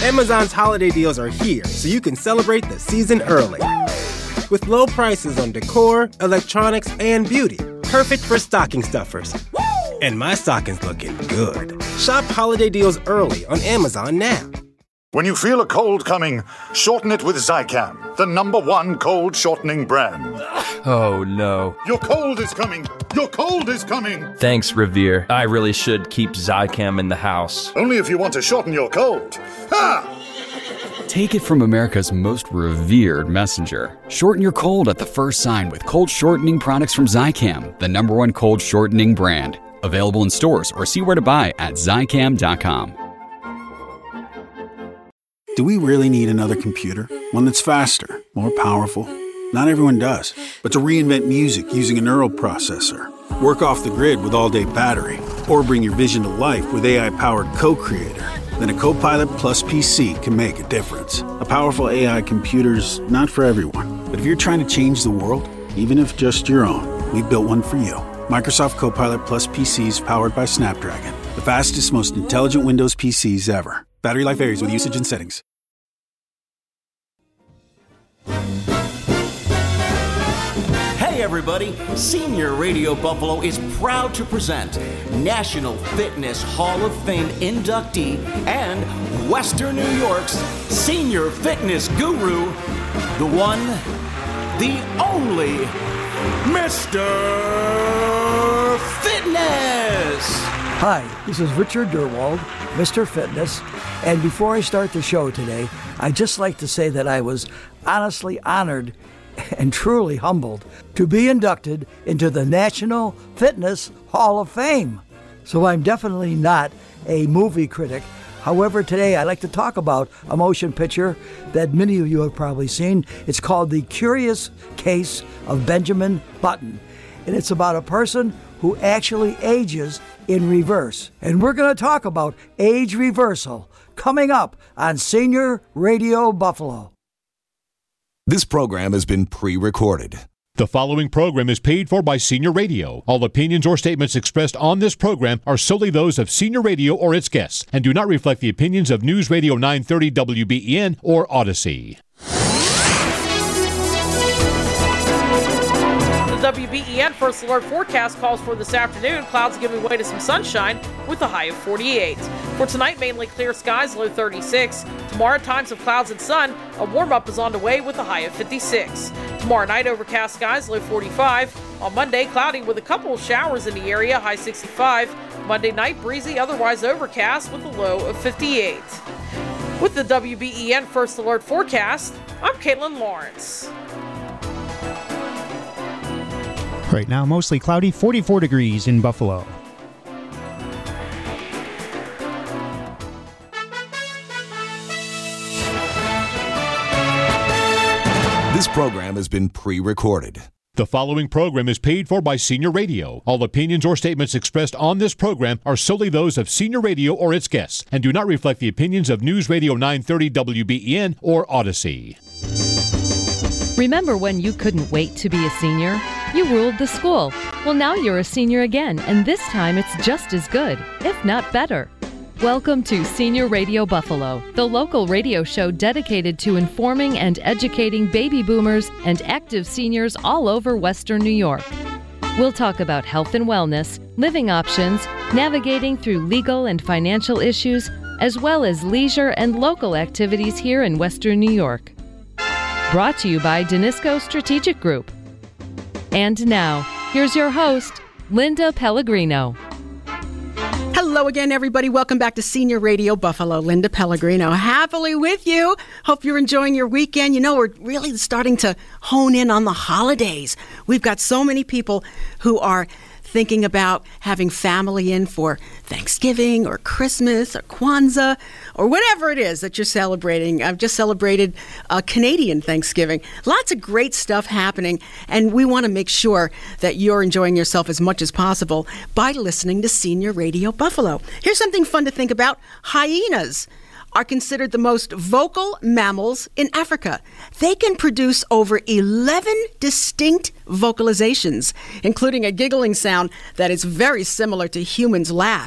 Amazon's holiday deals are here, so you can celebrate the season early. With low prices on decor, electronics, and beauty. Perfect for stocking stuffers. And my stocking's looking good. Shop holiday deals early on Amazon now. When you feel a cold coming, shorten it with Zicam, the #1 cold shortening brand. Oh, no. Your cold is coming! Your cold is coming! Thanks, Revere. I really should keep Zicam in the house. Only if you want to shorten your cold. Ha! Take it from America's most revered messenger. Shorten your cold at the first sign with cold shortening products from Zicam, the #1 cold shortening brand. Available in stores or see where to buy at Zicam.com. Do we really need another computer? One that's faster, more powerful? Not everyone does. But to reinvent music using a neural processor, work off the grid with all-day battery, or bring your vision to life with AI-powered Co-Creator, then a Copilot Plus PC can make a difference. A powerful AI computer's not for everyone. But if you're trying to change the world, even if just your own, we built one for you. Microsoft Copilot Plus PCs powered by Snapdragon. The fastest, most intelligent Windows PCs ever. Battery life varies with usage and settings. Hey everybody, Senior Radio Buffalo is proud to present National Fitness Hall of Fame inductee and Western New York's senior fitness guru, the one, the only, Mr. Fitness! Hi, this is Richard Durwald, Mr. Fitness, and before I start the show today, I'd just like to say that I was honestly honored and truly humbled to be inducted into the National Fitness Hall of Fame. So I'm definitely not a movie critic. However, today I'd like to talk about a motion picture that many of you have probably seen. It's called The Curious Case of Benjamin Button, and it's about a person who actually ages in reverse. And we're going to talk about age reversal coming up on Senior Radio Buffalo. This program has been pre-recorded. The following program is paid for by Senior Radio. All opinions or statements expressed on this program are solely those of Senior Radio or its guests and do not reflect the opinions of News Radio 930 WBEN or Odyssey. WBEN First Alert forecast calls for this afternoon. Clouds giving way to some sunshine with a high of 48. For tonight, mainly clear skies, low 36. Tomorrow, times of clouds and sun. A warm-up is on the way with a high of 56. Tomorrow night, overcast skies, low 45. On Monday, cloudy with a couple of showers in the area, high 65. Monday night, breezy, otherwise overcast with a low of 58. With the WBEN First Alert forecast, I'm Caitlin Lawrence. Right now, mostly cloudy, 44 degrees in Buffalo. This program has been pre-recorded. The following program is paid for by Senior Radio. All opinions or statements expressed on this program are solely those of Senior Radio or its guests and do not reflect the opinions of News Radio 930 WBEN or Odyssey. Remember when you couldn't wait to be a senior? You ruled the school. Well, now you're a senior again, and this time it's just as good, if not better. Welcome to Senior Radio Buffalo, the local radio show dedicated to informing and educating baby boomers and active seniors all over Western New York. We'll talk about health and wellness, living options, navigating through legal and financial issues, as well as leisure and local activities here in Western New York. Brought to you by Danisco Strategic Group. And now, here's your host, Linda Pellegrino. Hello again, everybody. Welcome back to Senior Radio Buffalo. Linda Pellegrino, happily with you. Hope you're enjoying your weekend. You know, we're really starting to hone in on the holidays. We've got so many people who are thinking about having family in for Thanksgiving or Christmas or Kwanzaa or whatever it is that you're celebrating. I've just celebrated Canadian Thanksgiving. Lots of great stuff happening, and we want to make sure that you're enjoying yourself as much as possible by listening to Senior Radio Buffalo. Here's something fun to think about. Hyenas are considered the most vocal mammals in Africa. They can produce over 11 distinct vocalizations, including a giggling sound that is very similar to humans' laugh.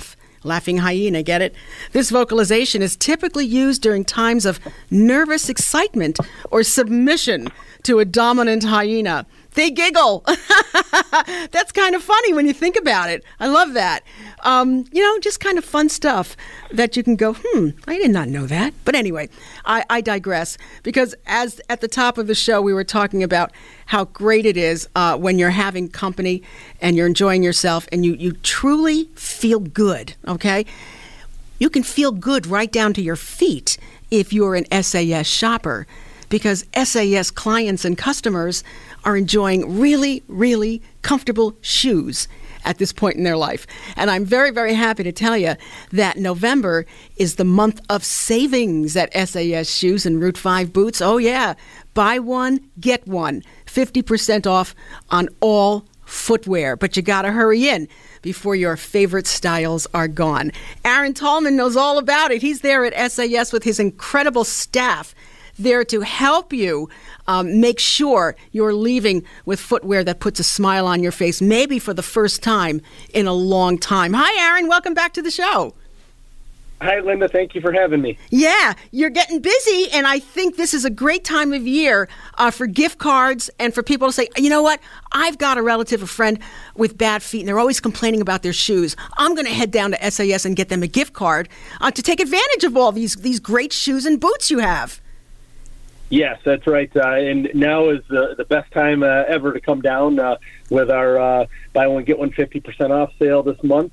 Laughing hyena, get it? This vocalization is typically used during times of nervous excitement or submission to a dominant hyena. They giggle. That's kind of funny when you think about it. I love that. Just kind of fun stuff that you can go, I did not know that. But anyway, I digress, because as at the top of the show, we were talking about how great it is when you're having company and you're enjoying yourself and you truly feel good, okay? You can feel good right down to your feet if you're an SAS shopper, because SAS clients and customers are enjoying really, really comfortable shoes at this point in their life. And I'm very, very happy to tell you that November is the month of savings at SAS Shoes and Route 5 Boots. Oh, yeah. Buy one, get one. 50% off on all footwear. But you got to hurry in before your favorite styles are gone. Aaron Tallman knows all about it. He's there at SAS with his incredible staff, there to help you make sure you're leaving with footwear that puts a smile on your face, maybe for the first time in a long time. Hi, Aaron. Welcome back to the show. Hi, Linda. Thank you for having me. Yeah, you're getting busy, and I think this is a great time of year for gift cards and for people to say, you know what, I've got a relative, a friend with bad feet, and they're always complaining about their shoes. I'm going to head down to SAS and get them a gift card to take advantage of all these great shoes and boots you have. Yes, that's right. And now is the best time ever to come down with our buy one, get one 50% off sale this month,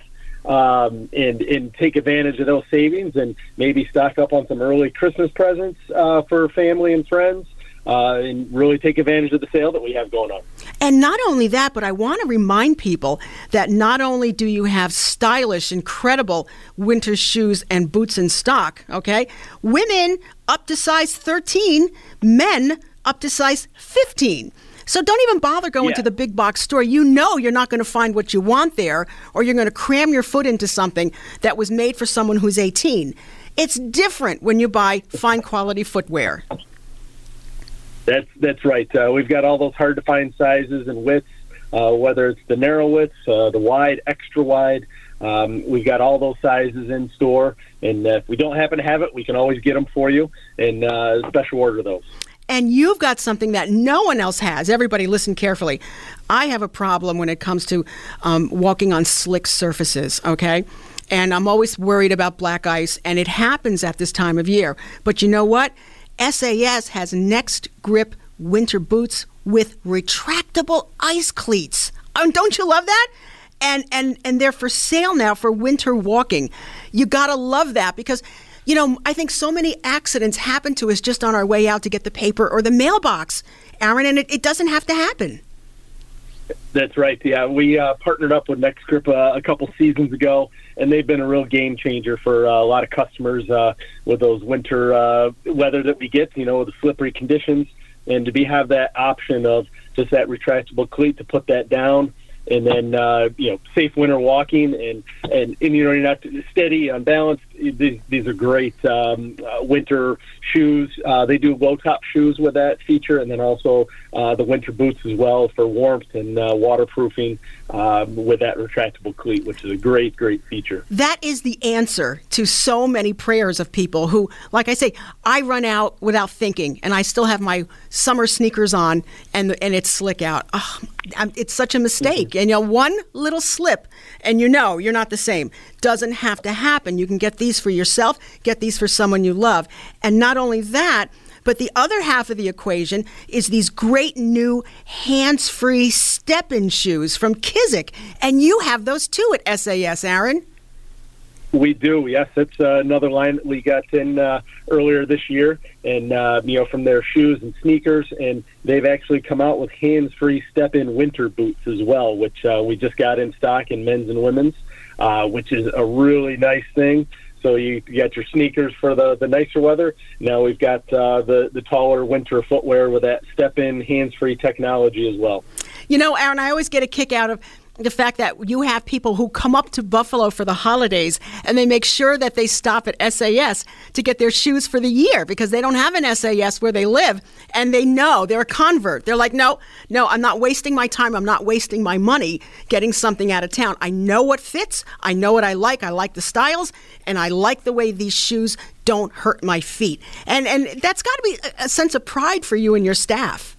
and take advantage of those savings and maybe stock up on some early Christmas presents for family and friends, and really take advantage of the sale that we have going on. And not only that, but I want to remind people that not only do you have stylish, incredible winter shoes and boots in stock, okay? Women up to size 13, men up to size 15. So don't even bother going to the big box store. You know you're not going to find what you want there, or you're going to cram your foot into something that was made for someone who's 18. It's different when you buy fine quality footwear. That's right. We've got all those hard-to-find sizes and widths, whether it's the narrow widths, the wide, extra wide. We've got all those sizes in store, and if we don't happen to have it, we can always get them for you and special order those. And you've got something that no one else has. Everybody listen carefully. I have a problem when it comes to walking on slick surfaces, okay? And I'm always worried about black ice, and it happens at this time of year. But you know what? SAS has Next Grip winter boots with retractable ice cleats. Don't you love that? And they're for sale now for winter walking. You got to love that, because, you know, I think so many accidents happen to us just on our way out to get the paper or the mailbox, Aaron, and it doesn't have to happen. That's right. Yeah, we partnered up with Next Grip a couple seasons ago, and they've been a real game changer for a lot of customers with those winter weather that we get, you know, with the slippery conditions, and to have that option of just that retractable cleat to put that down, and then safe winter walking, and you know, you're not steady, unbalanced. These are great winter shoes. They do low top shoes with that feature, and then also the winter boots as well for warmth and waterproofing with that retractable cleat, which is a great feature. That is the answer to so many prayers of people who, like I say, I run out without thinking, and I still have my summer sneakers on, and it's slick out. Oh, it's such a mistake. Mm-hmm. And you know, one little slip, and you know you're not the same. Doesn't have to happen. You can get these for yourself, get these for someone you love. And not only that, but the other half of the equation is these great new hands-free step-in shoes from Kizik. And you have those too at SAS, Aaron. We do, yes. It's another line that we got in earlier this year, and from their shoes and sneakers, and they've actually come out with hands-free step-in winter boots as well, which we just got in stock in men's and women's, which is a really nice thing. So you got your sneakers for the nicer weather. Now we've got the taller winter footwear with that step-in hands-free technology as well. You know, Aaron, I always get a kick out of the fact that you have people who come up to Buffalo for the holidays and they make sure that they stop at SAS to get their shoes for the year because they don't have an SAS where they live, and they know they're a convert. They're like, no, I'm not wasting my time. I'm not wasting my money getting something out of town. I know what fits. I know what I like. I like the styles, and I like the way these shoes don't hurt my feet. And that's got to be a sense of pride for you and your staff.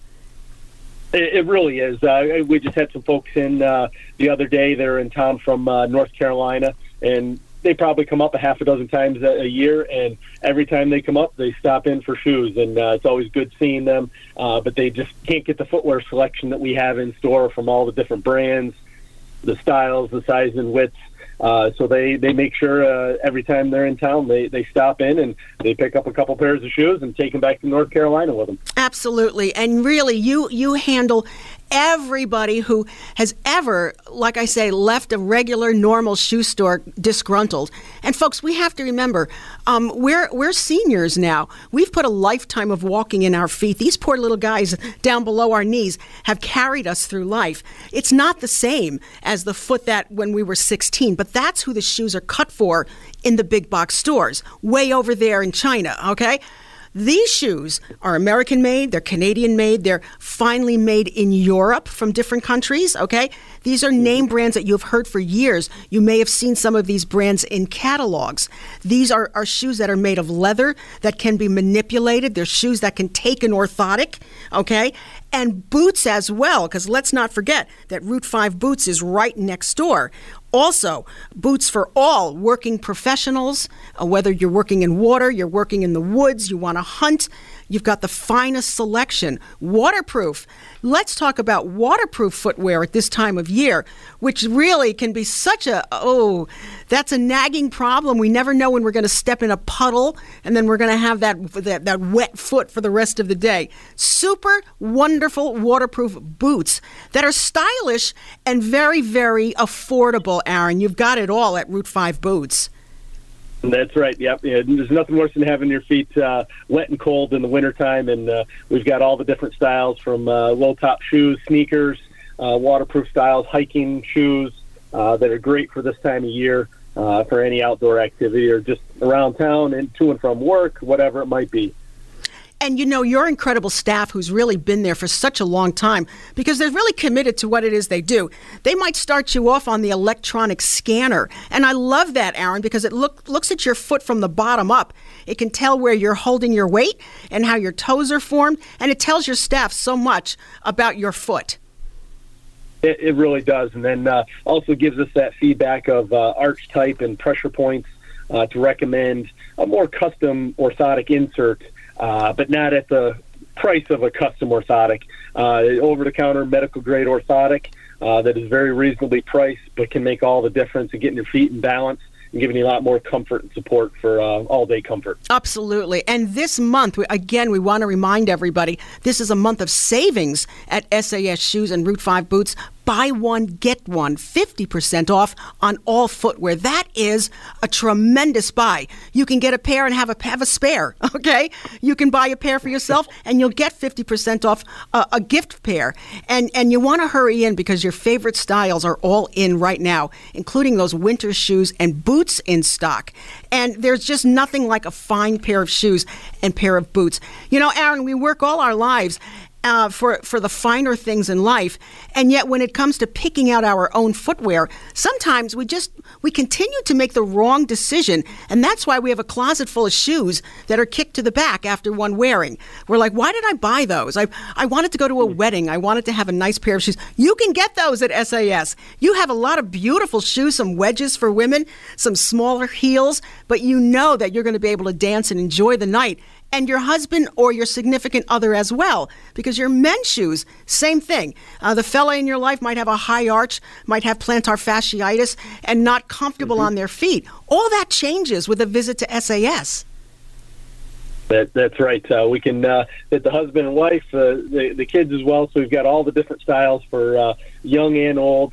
It really is. We just had some folks in the other day. They're in town from North Carolina, and they probably come up a half a dozen times a year, and every time they come up, they stop in for shoes, and it's always good seeing them, but they just can't get the footwear selection that we have in store from all the different brands, the styles, the size and widths. So they make sure every time they're in town, they stop in and they pick up a couple pairs of shoes and take them back to North Carolina with them. Absolutely. And really, you handle everybody who has ever, like I say, left a regular, normal shoe store disgruntled. And folks, we have to remember, we're seniors now. We've put a lifetime of walking in our feet. These poor little guys down below our knees have carried us through life. It's not the same as the foot that when we were 16, but that's who the shoes are cut for in the big box stores, way over there in China, okay? These shoes are American-made, they're Canadian-made, they're finally made in Europe from different countries, okay? These are name brands that you've heard for years. You may have seen some of these brands in catalogs. These are shoes that are made of leather that can be manipulated. They're shoes that can take an orthotic, okay? And boots as well, because let's not forget that Route 5 Boots is right next door. Also, boots for all working professionals, whether you're working in water, you're working in the woods, you want to hunt, you've got the finest selection. Waterproof. Let's talk about waterproof footwear at this time of year, which really can be such that's a nagging problem. We never know when we're going to step in a puddle, and then we're going to have that wet foot for the rest of the day. Super wonderful waterproof boots that are stylish and very, very affordable, Aaron. You've got it all at Route 5 Boots. That's right. Yep. Yeah, there's nothing worse than having your feet wet and cold in the wintertime, and we've got all the different styles from low-top shoes, sneakers, waterproof styles, hiking shoes that are great for this time of year for any outdoor activity or just around town and to and from work, whatever it might be. And you know, your incredible staff who's really been there for such a long time because they're really committed to what it is they do. They might start you off on the electronic scanner. And I love that, Aaron, because it looks at your foot from the bottom up. It can tell where you're holding your weight and how your toes are formed. And it tells your staff so much about your foot. It really does. And then also gives us that feedback of arch type and pressure points to recommend a more custom orthotic insert, but not at the price of a custom orthotic. Over-the-counter medical-grade orthotic that is very reasonably priced but can make all the difference in getting your feet in balance and giving you a lot more comfort and support for all-day comfort. Absolutely. And this month, again, we want to remind everybody, this is a month of savings at SAS Shoes and Route 5 Boots. Buy one, get one, 50% off on all footwear. That is a tremendous buy. You can get a pair and have a spare, okay? You can buy a pair for yourself, and you'll get 50% off a gift pair. And you want to hurry in because your favorite styles are all in right now, including those winter shoes and boots in stock. And there's just nothing like a fine pair of shoes and pair of boots. You know, Aaron, we work all our lives for the finer things in life. And yet when it comes to picking out our own footwear, sometimes we continue to make the wrong decision. And that's why we have a closet full of shoes that are kicked to the back after one wearing. We're like, why did I buy those? I wanted to go to a wedding. I wanted to have a nice pair of shoes. You can get those at SAS. You have a lot of beautiful shoes, some wedges for women, some smaller heels, but you know that you're going to be able to dance and enjoy the night. And your husband or your significant other as well, because your men's shoes, same thing. The fella in your life might have a high arch, might have plantar fasciitis, and not comfortable on their feet. All that changes with a visit to SAS. That's right. We can get the husband and wife, the kids as well. So we've got all the different styles for young and old.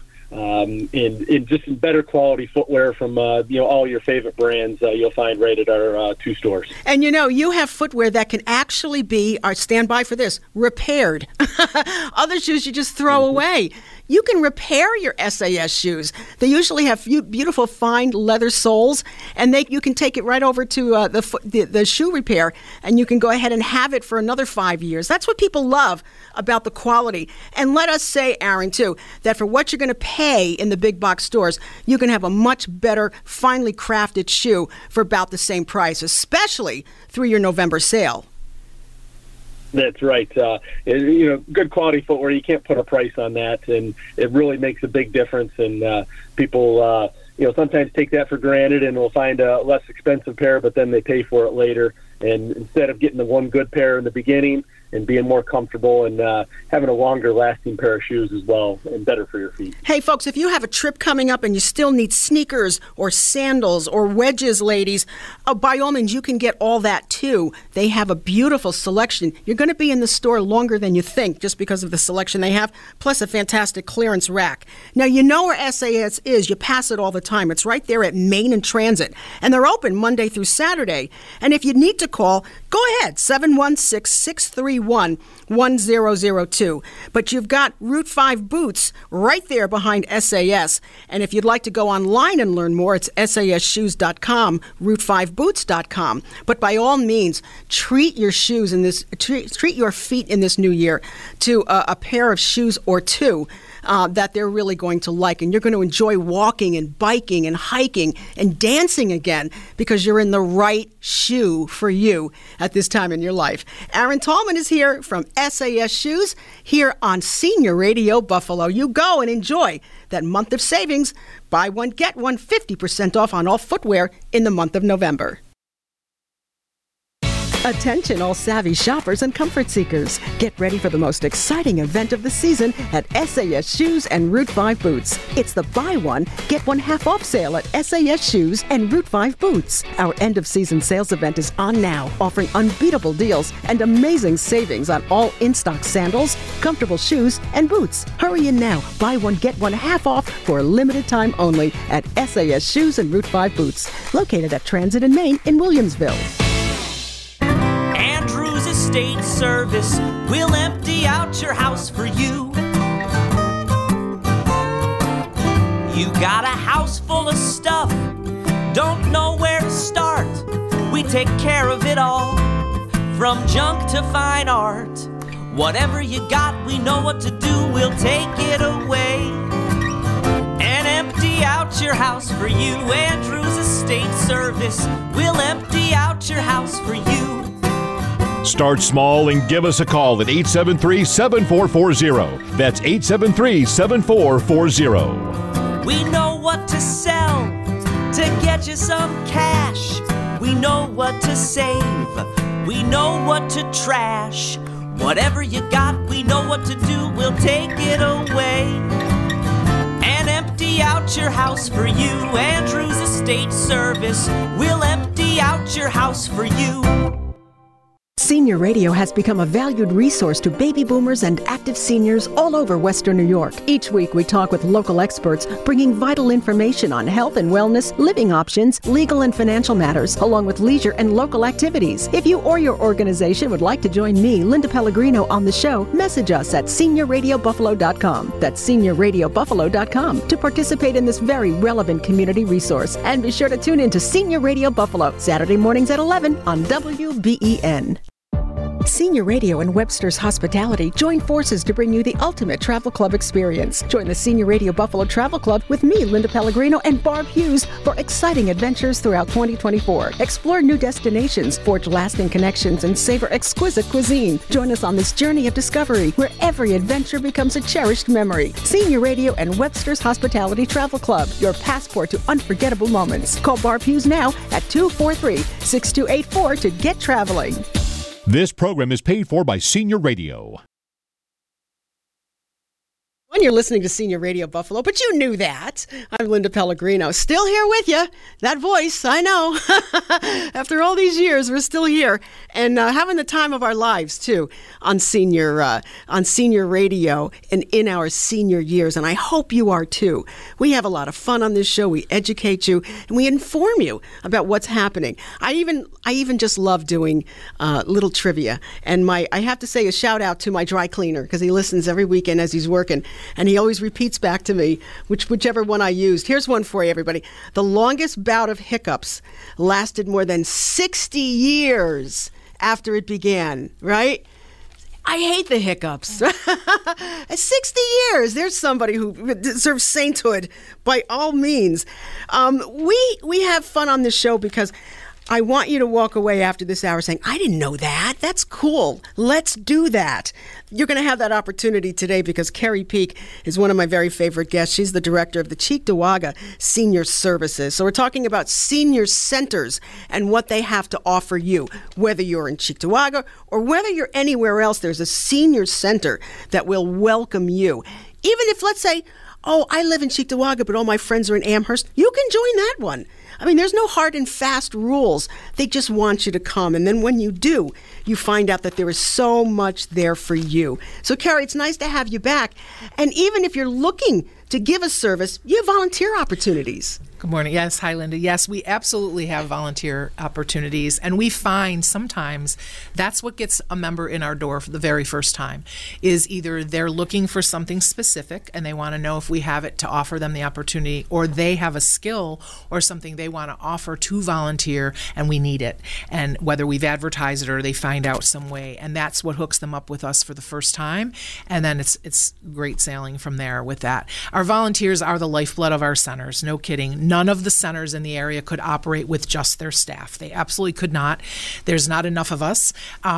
In just better quality footwear from all your favorite brands you'll find right at our two stores. And you have footwear that can actually be, stand by for this, repaired. Other shoes you just throw away. you can repair your SAS shoes. They usually have beautiful fine leather soles, and you can take it right over to the shoe repair, and you can go ahead and have it for another 5 years. That's what people love about the quality. And let us say, Aaron, too, that for what you're going to pay in the big box stores, you can have a much better, finely crafted shoe for about the same price, especially through your November sale. That's right. Good quality footwear, you can't put a price on that, and it really makes a big difference. And people, sometimes take that for granted and will find a less expensive pair, but then they pay for it later. And instead of getting the one good pair in the beginning and being more comfortable and having a longer lasting pair of shoes as well and better for your feet. Hey, folks, if you have a trip coming up and you still need sneakers or sandals or wedges, ladies, by all means, you can get all that too. They have a beautiful selection. You're going to be in the store longer than you think just because of the selection they have, plus a fantastic clearance rack. Now, you know where SAS is. You pass it all the time. It's right there at Main and Transit. And they're open Monday through Saturday. And if you need to call, go ahead, 716-631-1002. But you've got Route 5 boots right there behind SAS. And if you'd like to go online and learn more, it's sasshoes.com, route5boots.com. But by all means, treat your feet in this new year to a pair of shoes or two that they're really going to like. And you're going to enjoy walking and biking and hiking and dancing again because you're in the right shoe for you at this time in your life. Aaron Tallman is here from SAS Shoes here on Senior Radio Buffalo. You go and enjoy that month of savings. Buy one, get one, 50% off on all footwear in the month of November. Attention all savvy shoppers and comfort seekers. Get ready for the most exciting event of the season at SAS Shoes and Route 5 Boots. It's the buy one, get one half off sale at SAS Shoes and Route 5 Boots. Our end of season sales event is on now, offering unbeatable deals and amazing savings on all in-stock sandals, comfortable shoes, and boots. Hurry in now. Buy one, get one half off for a limited time only at SAS Shoes and Route 5 Boots, located at Transit and Main in Williamsville. Andrews Estate Service will empty out your house for you. You got a house full of stuff, don't know where to start. We take care of it all, from junk to fine art. Whatever you got, we know what to do, we'll take it away and empty out your house for you. Andrews Estate Service will empty out your house for you. Start small and give us a call at 873-7440. That's 873-7440. We know what to sell to get you some cash. We know what to save. We know what to trash. Whatever you got, we know what to do. We'll take it away and empty out your house for you. Andrews Estate Service will empty out your house for you. Senior Radio has become a valued resource to baby boomers and active seniors all over Western New York. Each week we talk with local experts, bringing vital information on health and wellness, living options, legal and financial matters, along with leisure and local activities. If you or your organization would like to join me, Linda Pellegrino, on the show, message us at seniorradiobuffalo.com. That's seniorradiobuffalo.com to participate in this very relevant community resource. And be sure to tune in to Senior Radio Buffalo, Saturday mornings at 11 on WBEN. Senior Radio and Webster's Hospitality join forces to bring you the ultimate travel club experience. Join the Senior Radio Buffalo Travel Club with me, Linda Pellegrino, and Barb Hughes for exciting adventures throughout 2024. Explore new destinations, forge lasting connections, and savor exquisite cuisine. Join us on this journey of discovery where every adventure becomes a cherished memory. Senior Radio and Webster's Hospitality Travel Club, your passport to unforgettable moments. Call Barb Hughes now at 243-6284 to get traveling. This program is paid for by Senior Radio. When you're listening to Senior Radio Buffalo, but you knew that. I'm Linda Pellegrino, still here with you. That voice, I know. After all these years, we're still here and having the time of our lives too on Senior Radio and in our senior years. And I hope you are too. We have a lot of fun on this show. We educate you and we inform you about what's happening. I even just love doing little trivia. And I have to say a shout out to my dry cleaner because he listens every weekend as he's working. and he always repeats back to me whichever one I used. Here's one for you, everybody. The longest bout of hiccups lasted more than 60 years after it began, right? I hate the hiccups. 60 years. There's somebody who deserves sainthood by all means. We have fun on this show because I want you to walk away after this hour saying, I didn't know that. That's cool. Let's do that. You're going to have that opportunity today because Carrie Peak is one of my very favorite guests. She's the director of the Cheektowaga Senior Services. So we're talking about senior centers and what they have to offer you. Whether you're in Cheektowaga or whether you're anywhere else, there's a senior center that will welcome you. Even if, let's say, oh, I live in Cheektowaga, but all my friends are in Amherst, you can join that one. I mean, there's no hard and fast rules. They just want you to come. And then when you do, you find out that there is so much there for you. So, Carrie, it's nice to have you back. And even if you're looking to give a service, you have volunteer opportunities. Good morning. Yes. Hi, Linda. Yes, we absolutely have volunteer opportunities. And we find sometimes that's what gets a member in our door for the very first time is either they're looking for something specific and they want to know if we have it to offer them the opportunity, or they have a skill or something they want to offer to volunteer and we need it. And whether we've advertised it or they find out some way. And that's what hooks them up with us for the first time. And then it's great sailing from there with that. Our volunteers are the lifeblood of our centers. No kidding. None of the centers in the area could operate with just their staff. They absolutely could not. There's not enough of us.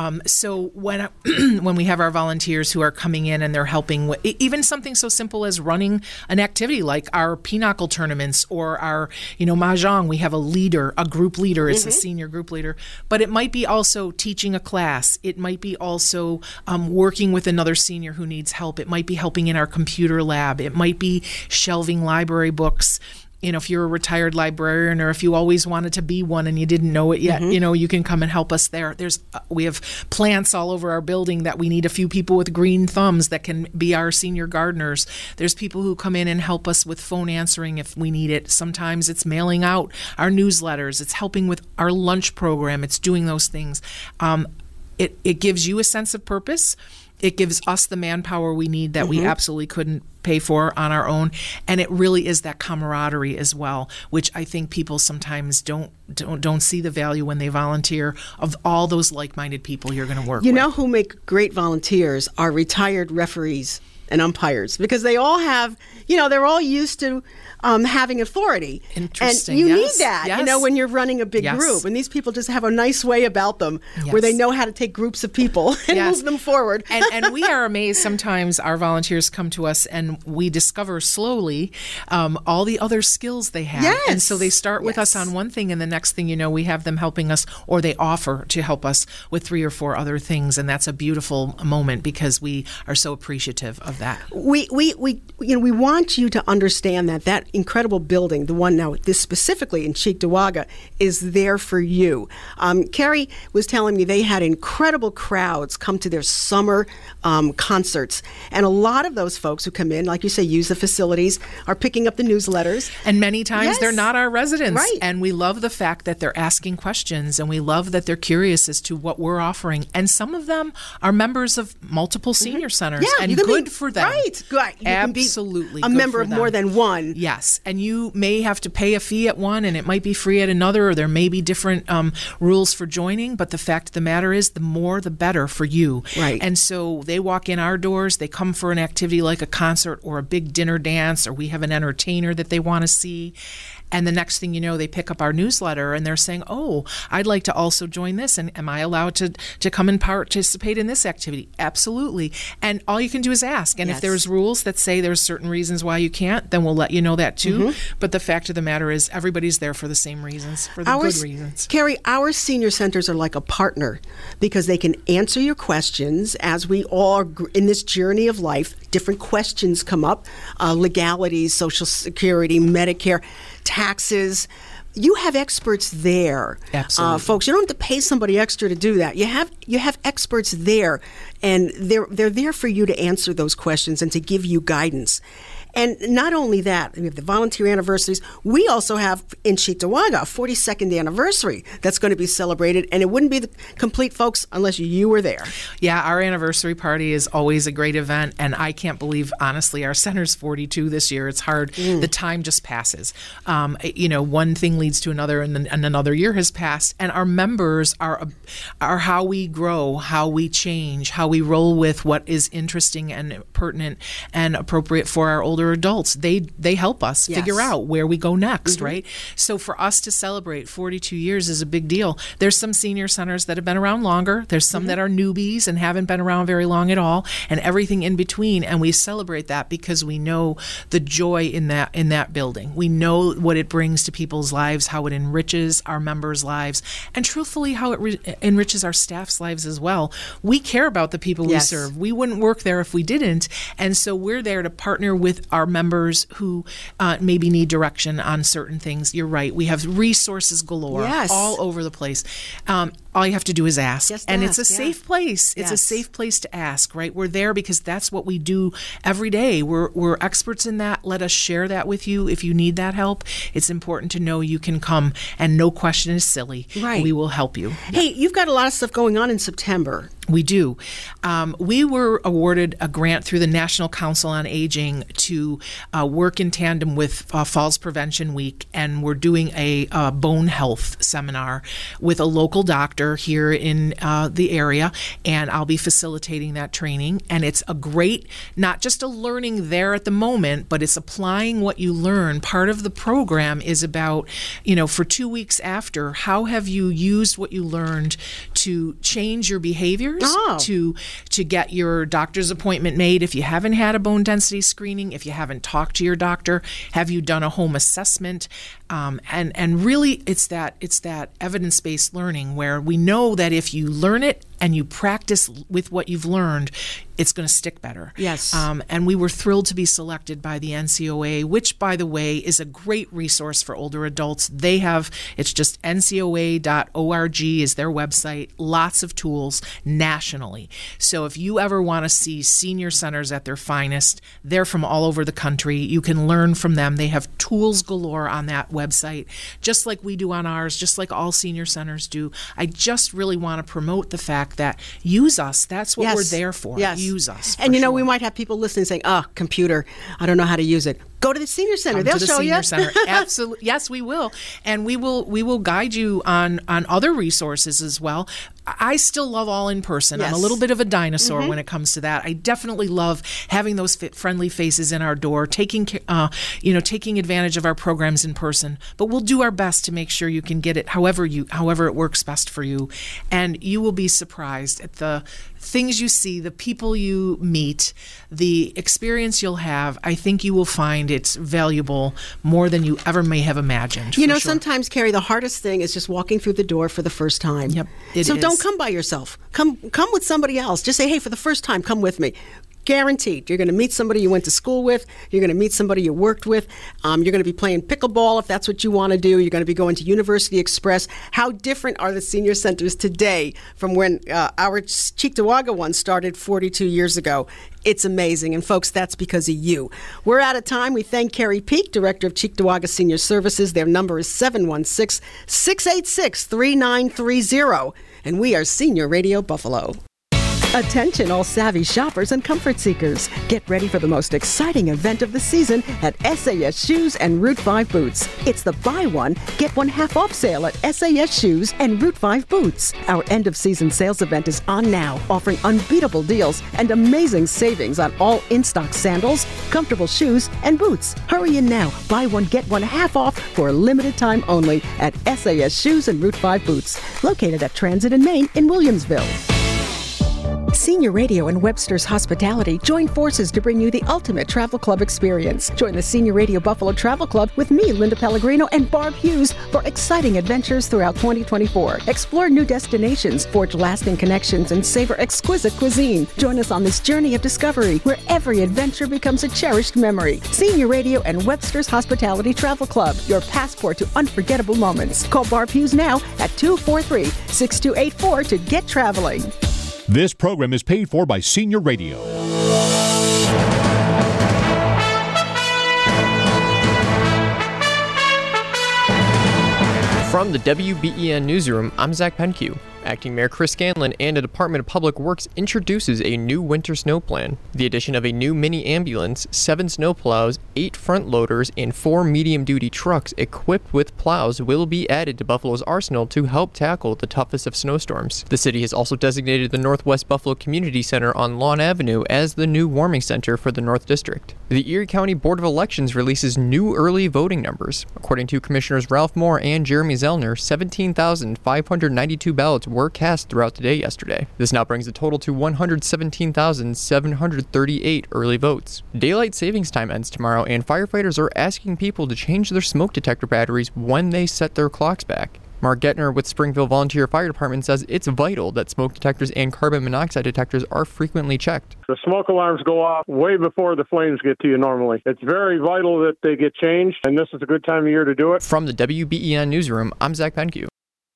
So when we have our volunteers who are coming in and they're helping with even something so simple as running an activity like our pinochle tournaments or our, mahjong, we have a leader, a group leader. It's a senior group leader. But it might be also teaching a class. It might be also working with another senior who needs help. It might be helping in our computer lab. It might be shelving library books. If you're a retired librarian or if you always wanted to be one and you didn't know it yet, you can come and help us there. We have plants all over our building that we need a few people with green thumbs that can be our senior gardeners. There's people who come in and help us with phone answering if we need it. Sometimes it's mailing out our newsletters. It's helping with our lunch program. It's doing those things. It gives you a sense of purpose. It gives us the manpower we need that we absolutely couldn't pay for on our own. And it really is that camaraderie as well, which I think people sometimes don't see the value when they volunteer of all those like-minded people you're going to work with. You know who make great volunteers are retired referees and umpires, because they all have, they're all used to having authority. Interesting. And you need that, when you're running a big group. And these people just have a nice way about them where they know how to take groups of people and move them forward. And we are amazed sometimes our volunteers come to us and we discover slowly all the other skills they have. Yes. And so they start with us on one thing and the next thing we have them helping us, or they offer to help us with 3 or 4 other things. And that's a beautiful moment because we are so appreciative of that. We want you to understand that incredible building, the one now, this specifically in Cheektowaga, is there for you. Carrie was telling me they had incredible crowds come to their summer concerts. And a lot of those folks who come in, like you say, use the facilities, are picking up the newsletters. And many times they're not our residents. Right. And we love the fact that they're asking questions and we love that they're curious as to what we're offering. And some of them are members of multiple senior centers and good for them. Right. Good. You Absolutely. Can be a member of more than one. Yes. And you may have to pay a fee at one and it might be free at another, or there may be different rules for joining. But the fact of the matter is the more the better for you. Right. And so they walk in our doors, they come for an activity like a concert or a big dinner dance, or we have an entertainer that they want to see. And the next thing you know, they pick up our newsletter and they're saying, oh, I'd like to also join this. And am I allowed to come and participate in this activity? Absolutely. And all you can do is ask. And if there's rules that say there's certain reasons why you can't, then we'll let you know that too. But the fact of the matter is everybody's there for the same reasons, for the good reasons. Carrie, our senior centers are like a partner because they can answer your questions as we all are in this journey of life. Different questions come up, legalities, Social Security, Medicare, taxes. You have experts there. Absolutely. Folks, you don't have to pay somebody extra to do that. You have experts there, and they're there for you to answer those questions and to give you guidance. And not only that, we have the volunteer anniversaries. We also have in Cheektowaga a 42nd anniversary that's going to be celebrated, and it wouldn't be the complete, folks, unless you were there. Yeah, our anniversary party is always a great event, and I can't believe, honestly, our center's 42 this year. It's hard. The time just passes. One thing leads to another, and another year has passed, and our members are how we grow, how we change, how we roll with what is interesting and pertinent and appropriate for our older adults. They help us figure out where we go next, right? So for us to celebrate 42 years is a big deal. There's some senior centers that have been around longer. There's some that are newbies and haven't been around very long at all, and everything in between. And we celebrate that because we know the joy in that building. We know what it brings to people's lives, how it enriches our members' lives, and truthfully, how it enriches our staff's lives as well. We care about the people we serve. We wouldn't work there if we didn't. And so we're there to partner with our members who maybe need direction on certain things. You're right. We have resources galore all over the place. All you have to do is ask. And it's a safe place. It's a safe place to ask, right? We're there because that's what we do every day. We're experts in that. Let us share that with you. If you need that help, it's important to know you can come, and no question is silly. Right. We will help you. Hey, you've got a lot of stuff going on in September. We do. We were awarded a grant through the National Council on Aging to work in tandem with Falls Prevention Week, and we're doing a bone health seminar with a local doctor here in the area, and I'll be facilitating that training. And it's a great, not just a learning there at the moment, but it's applying what you learn. Part of the program is about, for 2 weeks after, how have you used what you learned to change your behaviors, to get your doctor's appointment made if you haven't had a bone density screening, if you haven't talked to your doctor, have you done a home assessment? And really it's that evidence-based learning where we know that if you learn it and you practice with what you've learned, it's going to stick better. Yes. And we were thrilled to be selected by the NCOA, which, by the way, is a great resource for older adults. It's just ncoa.org is their website. Lots of tools nationally. So if you ever want to see senior centers at their finest, they're from all over the country. You can learn from them. They have tools galore on that website, just like we do on ours, just like all senior centers do. I just really want to promote the fact that use us. That's what we're there for. Yes. Use us. And we might have people listening saying, computer, I don't know how to use it. Go to the senior center. They'll show you. Center. Absolutely. Yes, we will. And we will guide you on other resources as well. I still love all in person. Yes. I'm a little bit of a dinosaur when it comes to that. I definitely love having those friendly faces in our door, taking advantage of our programs in person. But we'll do our best to make sure you can get it however it works best for you. And you will be surprised at the things you see, the people you meet, the experience you'll have. I think you will find it's valuable more than you ever may have imagined. Sometimes, Carrie, the hardest thing is just walking through the door for the first time. Yep, don't come by yourself. Come with somebody else. Just say, hey, for the first time, come with me. Guaranteed. You're going to meet somebody you went to school with. You're going to meet somebody you worked with. You're going to be playing pickleball if that's what you want to do. You're going to be going to University Express. How different are the senior centers today from when our Cheektowaga one started 42 years ago? It's amazing. And folks, that's because of you. We're out of time. We thank Carrie Peak, Director of Cheektowaga Senior Services. Their number is 716-686-3930. And we are Senior Radio Buffalo. Attention all savvy shoppers and comfort seekers. Get ready for the most exciting event of the season at SAS Shoes and Route 5 Boots. It's the buy one, get one half off sale at SAS Shoes and Route 5 Boots. Our end of season sales event is on now, offering unbeatable deals and amazing savings on all in-stock sandals, comfortable shoes, and boots. Hurry in now. Buy one, get one half off for a limited time only at SAS Shoes and Route 5 Boots. Located at Transit and Main in Williamsville. Senior Radio and Webster's Hospitality join forces to bring you the ultimate travel club experience. Join the Senior Radio Buffalo Travel Club with me, Linda Pellegrino, and Barb Hughes for exciting adventures throughout 2024. Explore new destinations, forge lasting connections, and savor exquisite cuisine. Join us on this journey of discovery where every adventure becomes a cherished memory. Senior Radio and Webster's Hospitality Travel Club, your passport to unforgettable moments. Call Barb Hughes now at 243-6284 to get traveling. This program is paid for by Senior Radio. From the WBEN Newsroom, I'm Zach Penkew. Acting Mayor Chris Scanlon and the Department of Public Works introduces a new winter snow plan. The addition of a new mini ambulance, 7 snowplows, 8 front loaders, and 4 medium-duty trucks equipped with plows will be added to Buffalo's arsenal to help tackle the toughest of snowstorms. The city has also designated the Northwest Buffalo Community Center on Lawn Avenue as the new warming center for the North District. The Erie County Board of Elections releases new early voting numbers. According to Commissioners Ralph Moore and Jeremy Zellner, 17,592 ballots were cast throughout the day yesterday. This now brings the total to 117,738 early votes. Daylight savings time ends tomorrow, and firefighters are asking people to change their smoke detector batteries when they set their clocks back. Mark Gettner with Springfield Volunteer Fire Department says it's vital that smoke detectors and carbon monoxide detectors are frequently checked. The smoke alarms go off way before the flames get to you normally. It's very vital that they get changed, and this is a good time of year to do it. From the WBEN Newsroom, I'm Zach Penkew.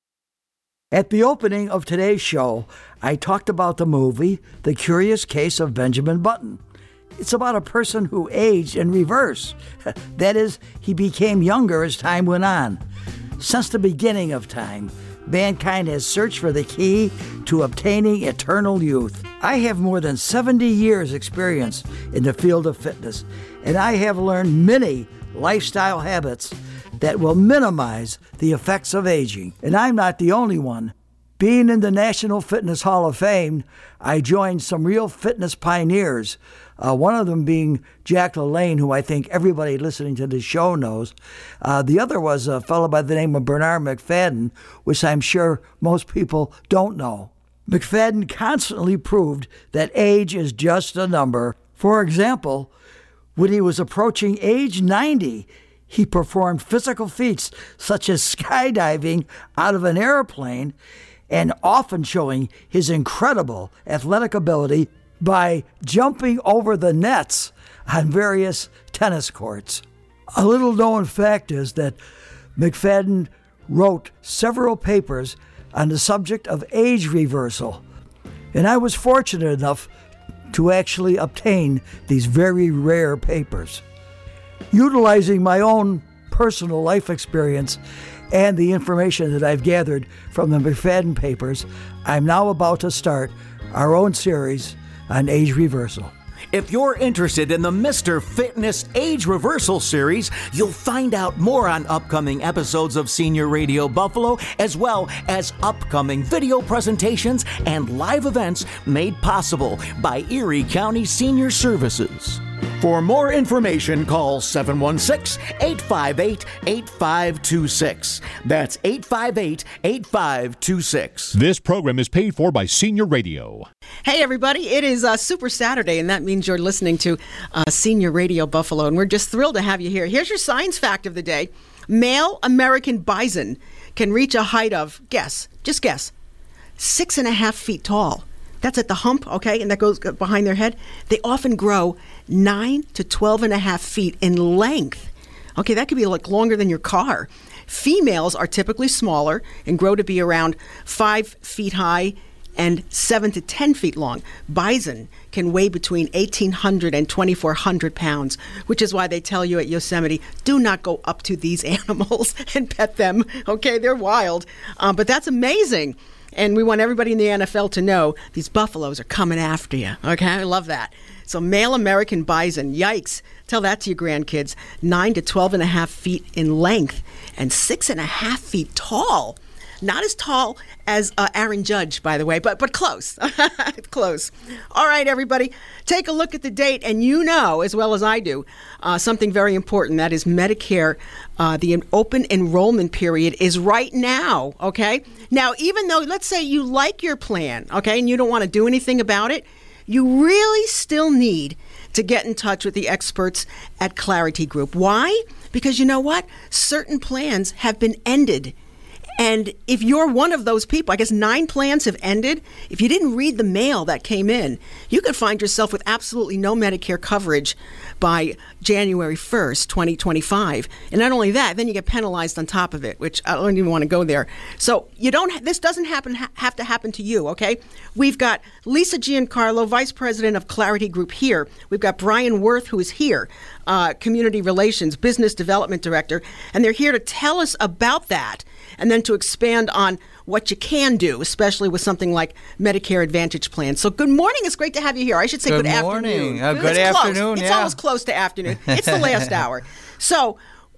At the opening of today's show, I talked about the movie The Curious Case of Benjamin Button. It's about a person who aged in reverse. That is, he became younger as time went on. Since the beginning of time, mankind has searched for the key to obtaining eternal youth. I have more than 70 years' experience in the field of fitness, and I have learned many lifestyle habits that will minimize the effects of aging. And I'm not the only one. Being in the National Fitness Hall of Fame, I joined some real fitness pioneers, one of them being Jack LaLanne, who I think everybody listening to this show knows. The other was a fellow by the name of Bernard McFadden, which I'm sure most people don't know. McFadden constantly proved that age is just a number. For example, when he was approaching age 90, he performed physical feats such as skydiving out of an airplane and often showing his incredible athletic ability by jumping over the nets on various tennis courts. A little known fact is that McFadden wrote several papers on the subject of age reversal, and I was fortunate enough to actually obtain these very rare papers. Utilizing my own personal life experience and the information that I've gathered from the McFadden papers, I'm now about to start our own series on age reversal. If you're interested in the Mr. Fitness Age Reversal series, you'll find out more on upcoming episodes of Senior Radio Buffalo, as well as upcoming video presentations and live events made possible by Erie County Senior Services. For more information, call 716-858-8526. That's 858-8526. This program is paid for by Senior Radio. Hey, everybody. It is Super Saturday, and that means you're listening to Senior Radio Buffalo, and we're just thrilled to have you here. Here's your science fact of the day. Male American bison can reach a height of, just guess, 6.5 feet tall. That's at the hump, okay, and that goes behind their head. They often grow 9 to 12.5 feet in length. Okay, that could be like longer than your car. Females are typically smaller and grow to be around 5 feet high and 7 to 10 feet long. Bison can weigh between 1,800 and 2,400 pounds, which is why they tell you at Yosemite, do not go up to these animals and pet them. Okay, they're wild, but that's amazing. And we want everybody in the NFL to know these buffaloes are coming after you. Okay, I love that. So male American bison, yikes. Tell that to your grandkids. 9 to 12.5 feet in length and 6.5 feet tall. Not as tall as Aaron Judge, by the way, but close. Close. All right, everybody, take a look at the date, and you know, as well as I do, something very important. That is Medicare. The open enrollment period is right now, okay? Now, even though, let's say you like your plan, okay, and you don't want to do anything about it, you really still need to get in touch with the experts at Clarity Group. Why? Because you know what? Certain plans have been ended. And if you're one of those people, I guess 9 plans have ended. If you didn't read the mail that came in, you could find yourself with absolutely no Medicare coverage by January 1st, 2025. And not only that, then you get penalized on top of it, which I don't even want to go there. So this doesn't have to happen to you, okay? We've got Lisa Giancarlo, Vice President of Clarity Group here. We've got Brian Worth, who is here, Community Relations, Business Development Director, and they're here to tell us about that. and then to expand on what you can do, especially with something like Medicare Advantage plans. So good morning. It's great to have you here. I should say good morning. afternoon. Good afternoon, It's almost close to afternoon. It's the last hour. So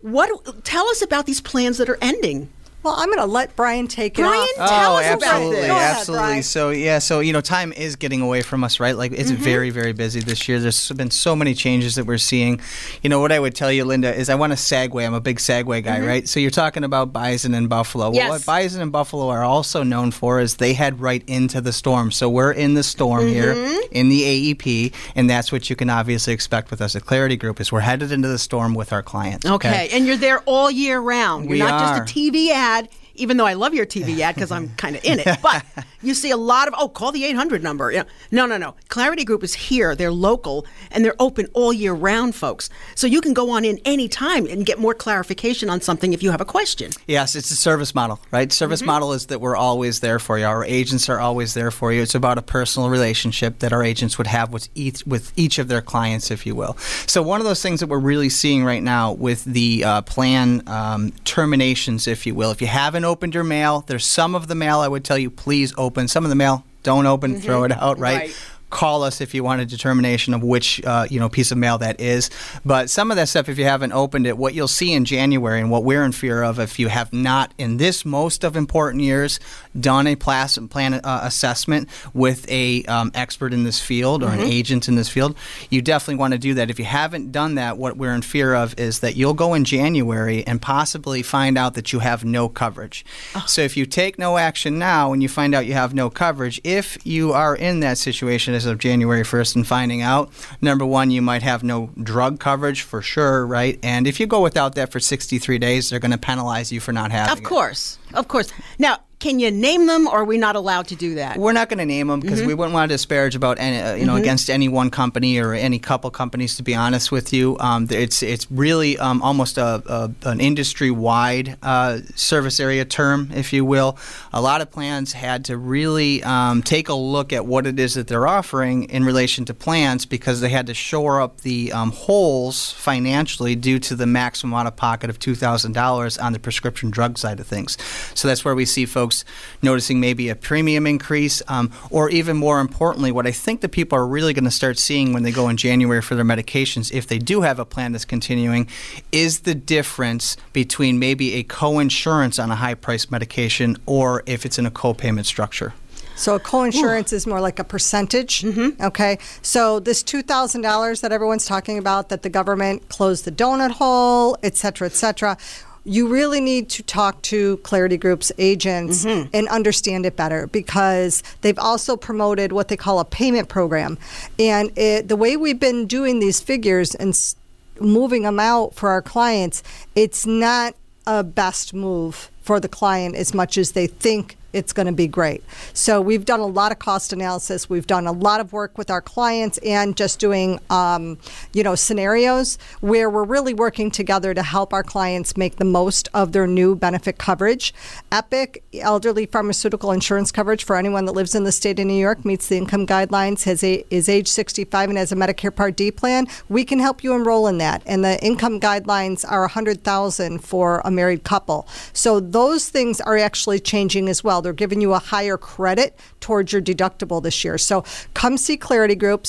tell us about these plans that are ending. Well, I'm going to let Brian take it Brian, off. tell us about this. Go ahead, Absolutely. Brian. So time is getting away from us, right? Like, it's very, very busy this year. There's been so many changes that we're seeing. What I would tell you, Linda, is I want to segue. I'm a big segue guy, right? So you're talking about Bison and Buffalo. Yes. Well, what Bison and Buffalo are also known for is they head right into the storm. So we're in the storm here in the AEP, and that's what you can obviously expect with us at Clarity Group is we're headed into the storm with our clients. Okay. And you're there all year round. You're We not are. just a TV ad. Even though I love your TV ad because I'm kind of in it, but you see a lot of, call the 800 number. No. Clarity Group is here. They're local, and they're open all year round, folks. So you can go on in any time and get more clarification on something if you have a question. Yes, it's a service model, right? Service model is that we're always there for you. Our agents are always there for you. It's about a personal relationship that our agents would have with each of their clients, if you will. So one of those things that we're really seeing right now with the plan terminations, if you will, if you haven't opened your mail, there's some of the mail I would tell you, please open. Some of the mail, don't open, throw it out, right? Call us if you want a determination of which piece of mail that is. But some of that stuff, if you haven't opened it, what you'll see in January and what we're in fear of, if you have not in this most of important years done a plan assessment with a expert in this field or an agent in this field, you definitely want to do that. If you haven't done that, what we're in fear of is that you'll go in January and possibly find out that you have no coverage. So if you take no action now and you find out you have no coverage, if you are in that situation of January 1st and finding out, number one, you might have no drug coverage for sure, right? And if you go without that for 63 days, they're going to penalize you for not having it. Of course. Now, can you name them, or are we not allowed to do that? We're not going to name them because we wouldn't want to disparage about any, against any one company or any couple companies. To be honest with you, it's really almost an industry-wide service area term, if you will. A lot of plans had to really take a look at what it is that they're offering in relation to plans because they had to shore up the holes financially due to the maximum out-of-pocket of $2,000 on the prescription drug side of things. So that's where we see folks noticing maybe a premium increase, or even more importantly, what I think that people are really going to start seeing when they go in January for their medications, if they do have a plan that's continuing, is the difference between maybe a co-insurance on a high-priced medication or if it's in a co-payment structure. So co-insurance is more like a percentage, okay? So this $2,000 that everyone's talking about, that the government closed the donut hole, et cetera, you really need to talk to Clarity Group's agents and understand it better because they've also promoted what they call a payment program. And the way we've been doing these figures and moving them out for our clients, it's not a best move for the client as much as they think it's going to be great. So we've done a lot of cost analysis. We've done a lot of work with our clients and just doing, scenarios where we're really working together to help our clients make the most of their new benefit coverage. Epic elderly pharmaceutical insurance coverage for anyone that lives in the state of New York meets the income guidelines, is age 65 and has a Medicare Part D plan. We can help you enroll in that. And the income guidelines are $100,000 for a married couple. So those things are actually changing as well. They're giving you a higher credit towards your deductible this year. So come see Clarity Group,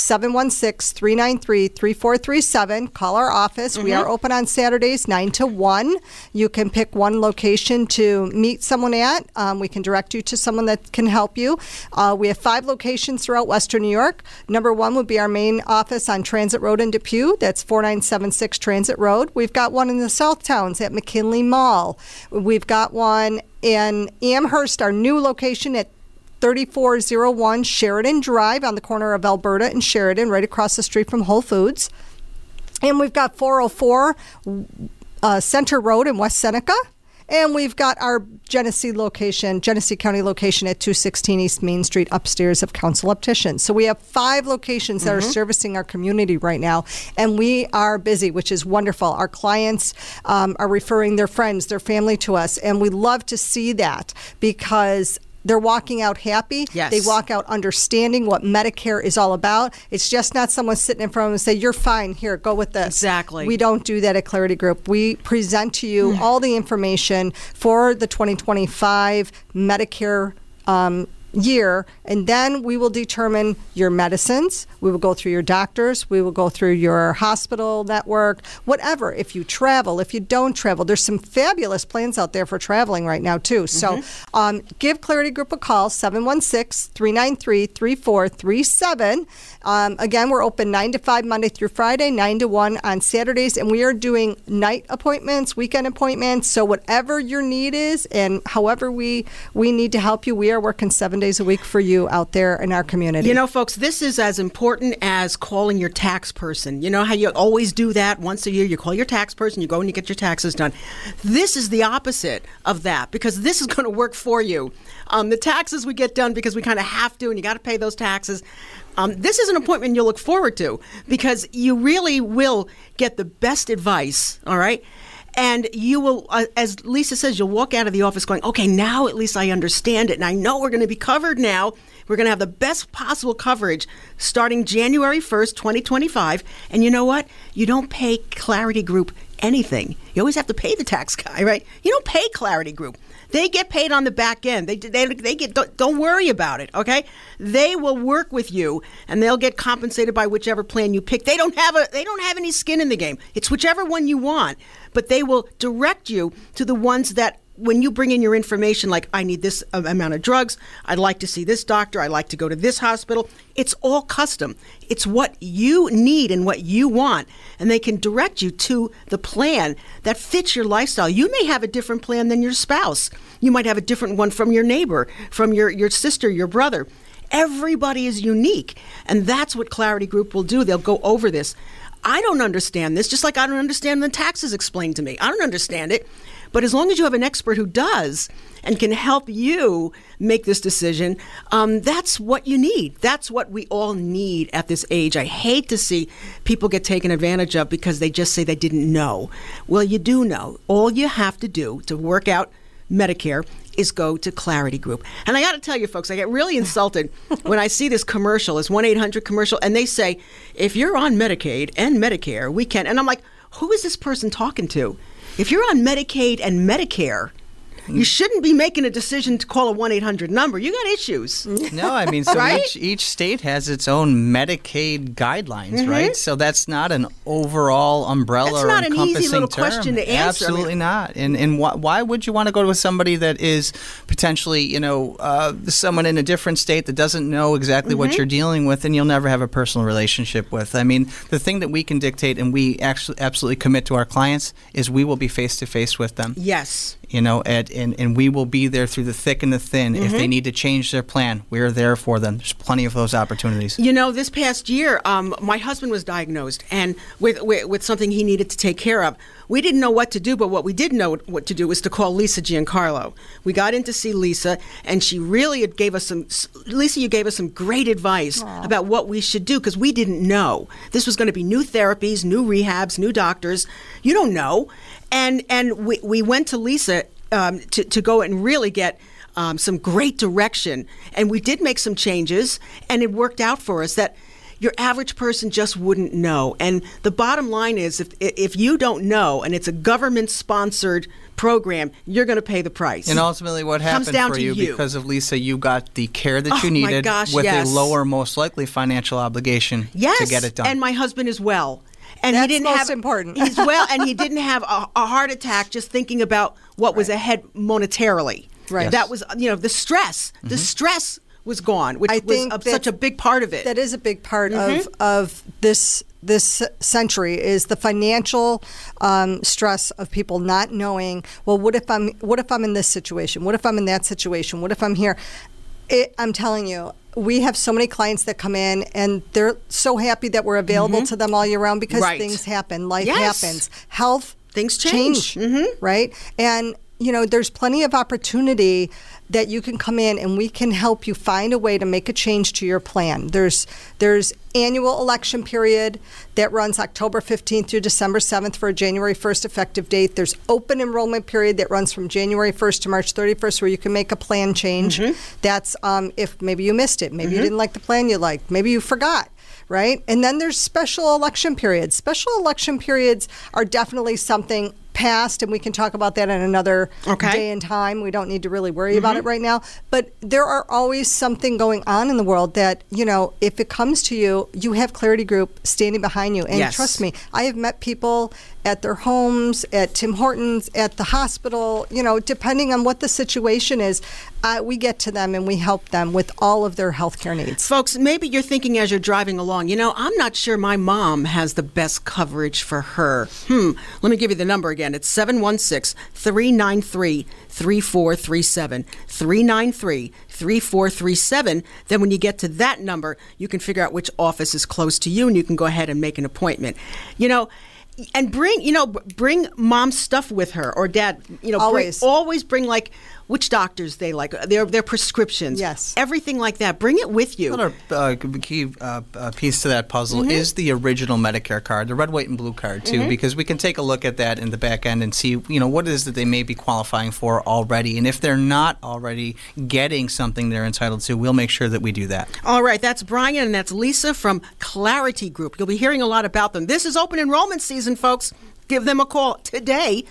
716-393-3437. Call our office. We are open on Saturdays, 9 to 1. You can pick one location to meet someone at. We can direct you to someone that can help you. We have 5 locations throughout Western New York. Number 1 would be our main office on Transit Road in Depew. That's 4976 Transit Road. We've got one in the South Towns at McKinley Mall. We've got one in Amherst, our new location at 3401 Sheridan Drive on the corner of Alberta and Sheridan, right across the street from Whole Foods. And we've got 404 Center Road in West Seneca. And we've got our Genesee County location at 216 East Main Street, upstairs of Council Opticians. So we have 5 locations that are servicing our community right now, and we are busy, which is wonderful. Our clients are referring their friends, their family to us, and we love to see that because they're walking out happy. Yes. They walk out understanding what Medicare is all about. It's just not someone sitting in front of them and say, you're fine, here, go with this. Exactly. We don't do that at Clarity Group. We present to you all the information for the 2025 Medicare year, and then we will determine your medicines. We will go through your doctors. We will go through your hospital network, whatever. If you travel, if you don't travel, there's some fabulous plans out there for traveling right now too. So give Clarity Group a call, 716-393-3437. Again, we're open 9 to 5 Monday through Friday, 9 to 1 on Saturdays, and we are doing night appointments, weekend appointments. So whatever your need is and however we need to help you, we are working 7 days a week for you out there in our community. You know, folks, this is as important as calling your tax person. You know how you always do that once a year? You call your tax person, you go and you get your taxes done. This is the opposite of that, because this is going to work for you. The taxes we get done because we kind of have to, and you got to pay those taxes. This is an appointment you'll look forward to, because you really will get the best advice, all right? And you will, as Lisa says, you'll walk out of the office going, okay, now at least I understand it. And I know we're going to be covered now. We're going to have the best possible coverage starting January 1st, 2025. And you know what? You don't pay Clarity Group anything. You always have to pay the tax guy, right? You don't pay Clarity Group. They get paid on the back end. They get. Don't worry about it, okay? They will work with you, and they'll get compensated by whichever plan you pick. They don't have any skin in the game. It's whichever one you want, but they will direct you to the ones that, when you bring in your information, like, I need this amount of drugs, I'd like to see this doctor, I'd like to go to this hospital, it's all custom. It's what you need and what you want, and they can direct you to the plan that fits your lifestyle. You may have a different plan than your spouse. You might have a different one from your neighbor, from your sister, your brother. Everybody is unique, and that's what Clarity Group will do. They'll go over this. I don't understand this, just like I don't understand the taxes explained to me. I don't understand it. But as long as you have an expert who does and can help you make this decision, that's what you need. That's what we all need at this age. I hate to see people get taken advantage of because they just say they didn't know. Well, you do know. All you have to do to work out Medicare is go to Clarity Group. And I got to tell you, folks, I get really insulted when I see this commercial, this 1-800 commercial, and they say, if you're on Medicaid and Medicare, we can. And I'm like, who is this person talking to? If you're on Medicaid and Medicare, you shouldn't be making a decision to call a 1-800 number. You got issues. No, I mean, so right? each state has its own Medicaid guidelines, right? So that's not an overall umbrella that's or not encompassing an easy little term. question to answer. Absolutely not. And why would you want to go to somebody that is potentially, someone in a different state that doesn't know exactly what you're dealing with, and you'll never have a personal relationship with? I mean, the thing that we can dictate and we actually absolutely commit to our clients is we will be face-to-face with them. Yes. And we will be there through the thick and the thin. If they need to change their plan, we're there for them. There's plenty of those opportunities. You know, this past year, my husband was diagnosed and with something he needed to take care of. We didn't know what to do, but what we did know what to do was to call Lisa Giancarlo. We got in to see Lisa, and she really gave us you gave us some great advice about what we should do, because we didn't know. This was going to be new therapies, new rehabs, new doctors. You don't know. And we went to Lisa to go and really get some great direction. And we did make some changes, and it worked out for us that your average person just wouldn't know. And the bottom line is, if you don't know, and it's a government-sponsored program, you're going to pay the price. And ultimately what happened for you, because of Lisa, you got the care that you needed with a lower, most likely, financial obligation to get it done. And my husband is well. And That's he didn't most important. He's well, and he didn't have a heart attack just thinking about what was ahead monetarily. Right. That was, the stress. The stress was gone, which was such a big part of it. That is a big part of this century, is the financial stress of people not knowing, well, what if I'm in this situation? What if I'm in that situation? What if I'm here? I'm telling you, we have so many clients that come in, and they're so happy that we're available to them all year round, because things happen, life happens, health things change. Right? And there's plenty of opportunity that you can come in and we can help you find a way to make a change to your plan. There's annual election period that runs October 15th through December 7th for a January 1st effective date. There's open enrollment period that runs from January 1st to March 31st where you can make a plan change. That's if maybe you missed it, maybe you didn't like the plan you liked, maybe you forgot. Right? And then there's special election periods. Special election periods are definitely something past, and we can talk about that in another day and time. We don't need to really worry about it right now. But there are always something going on in the world that, if it comes to you, you have Clarity Group standing behind you. And trust me, I have met people at their homes, at Tim Hortons, at the hospital, depending on what the situation is, we get to them and we help them with all of their healthcare needs. Folks, maybe you're thinking as you're driving along, I'm not sure my mom has the best coverage for her. Let me give you the number again. It's 716-393-3437. 393-3437. Then when you get to that number, you can figure out which office is close to you and you can go ahead and make an appointment. And bring mom's stuff with her or dad. Always bring which doctors they like, their prescriptions. Yes. Everything like that. Bring it with you. Another key piece to that puzzle is the original Medicare card, the red, white, and blue card, too, because we can take a look at that in the back end and see, what it is that they may be qualifying for already. And if they're not already getting something they're entitled to, we'll make sure that we do that. All right. That's Brian and that's Lisa from Clarity Group. You'll be hearing a lot about them. This is open enrollment season, folks. Give them a call today,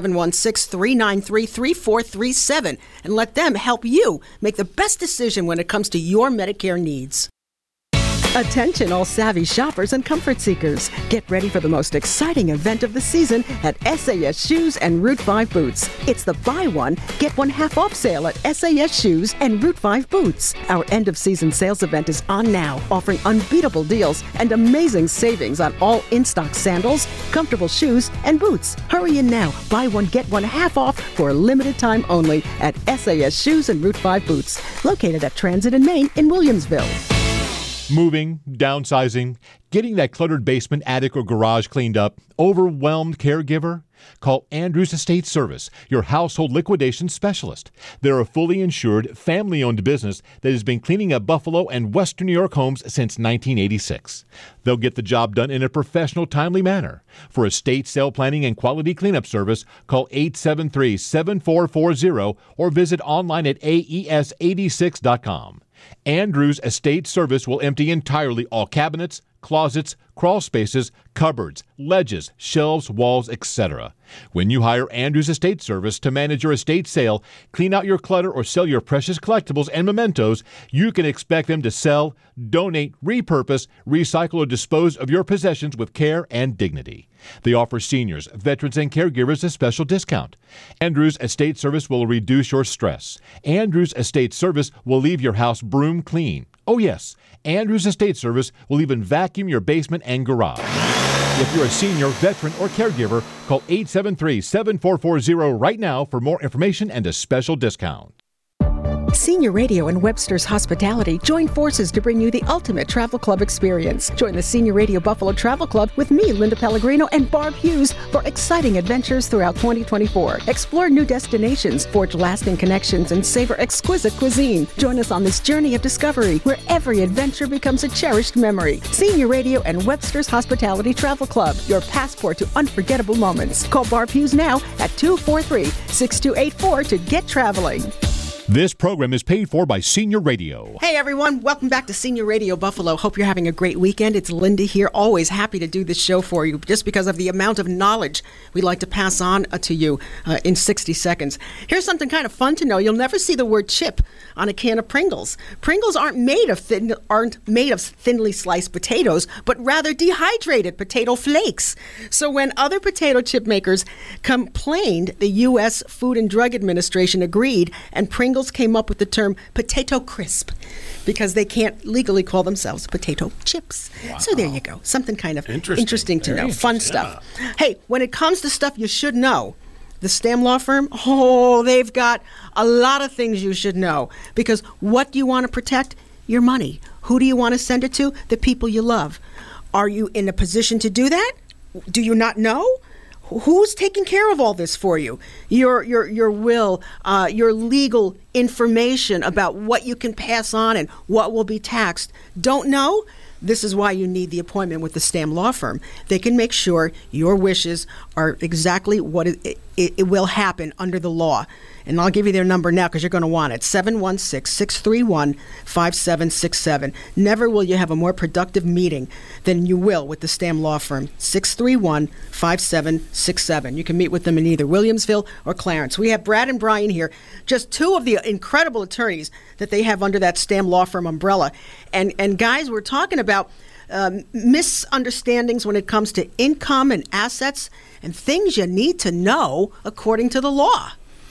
716-393-3437, and let them help you make the best decision when it comes to your Medicare needs. Attention all savvy shoppers and comfort seekers. Get ready for the most exciting event of the season at SAS Shoes and Route 5 Boots. It's the buy one, get one half off sale at SAS Shoes and Route 5 Boots. Our end of season sales event is on now, offering unbeatable deals and amazing savings on all in-stock sandals, comfortable shoes, and boots. Hurry in now. Buy one, get one half off for a limited time only at SAS Shoes and Route 5 Boots, located at Transit and Main in Williamsville. Moving, downsizing, getting that cluttered basement, attic, or garage cleaned up, overwhelmed caregiver? Call Andrews Estate Service, your household liquidation specialist. They're a fully insured, family-owned business that has been cleaning up Buffalo and Western New York homes since 1986. They'll get the job done in a professional, timely manner. For estate sale planning and quality cleanup service, call 873-7440 or visit online at aes86.com. Andrews Estate Service will empty entirely all cabinets, closets, crawl spaces, cupboards, ledges, shelves, walls, etc. When you hire Andrews Estate Service to manage your estate sale, clean out your clutter, or sell your precious collectibles and mementos, you can expect them to sell, donate, repurpose, recycle, or dispose of your possessions with care and dignity. They offer seniors, veterans, and caregivers a special discount. Andrews Estate Service will reduce your stress. Andrews Estate Service will leave your house broom clean. Oh yes, Andrews Estate Service will even vacuum your basement and garage. If you're a senior, veteran, or caregiver, call 873-7440 right now for more information and a special discount. Senior Radio and Webster's Hospitality join forces to bring you the ultimate travel club experience. Join the Senior Radio Buffalo Travel Club with me, Linda Pellegrino, and Barb Hughes for exciting adventures throughout 2024. Explore new destinations, forge lasting connections, and savor exquisite cuisine. Join us on this journey of discovery where every adventure becomes a cherished memory. Senior Radio and Webster's Hospitality Travel Club, your passport to unforgettable moments. Call Barb Hughes now at 243-6284 to get traveling. This program is paid for by Senior Radio. Hey everyone, welcome back to Senior Radio Buffalo. Hope you're having a great weekend. It's Linda here, always happy to do this show for you just because of the amount of knowledge we like to pass on to you in 60 seconds. Here's something kind of fun to know. You'll never see the word chip on a can of Pringles. Pringles aren't made of thinly sliced potatoes, but rather dehydrated potato flakes. So when other potato chip makers complained, the U.S. Food and Drug Administration agreed, and Pringles came up with the term potato crisp because they can't legally call themselves potato chips. Wow. So there you go. Something kind of interesting to know. Fun stuff. Hey, when it comes to stuff you should know, the Stam Law Firm, they've got a lot of things you should know because what do you want to protect? Your money. Who do you want to send it to? The people you love. Are you in a position to do that? Do you not know? Who's taking care of all this for you? Your will, your legal information about what you can pass on and what will be taxed. Don't know? This is why you need the appointment with the Stamm Law Firm. They can make sure your wishes are exactly what it will happen under the law. And I'll give you their number now because you're going to want it. 716-631-5767. Never will you have a more productive meeting than you will with the Stamm Law Firm. 631-5767. You can meet with them in either Williamsville or Clarence. We have Brad and Brian here, just two of the incredible attorneys that they have under that Stamm Law Firm umbrella. And guys, we're talking about misunderstandings when it comes to income and assets and things you need to know according to the law.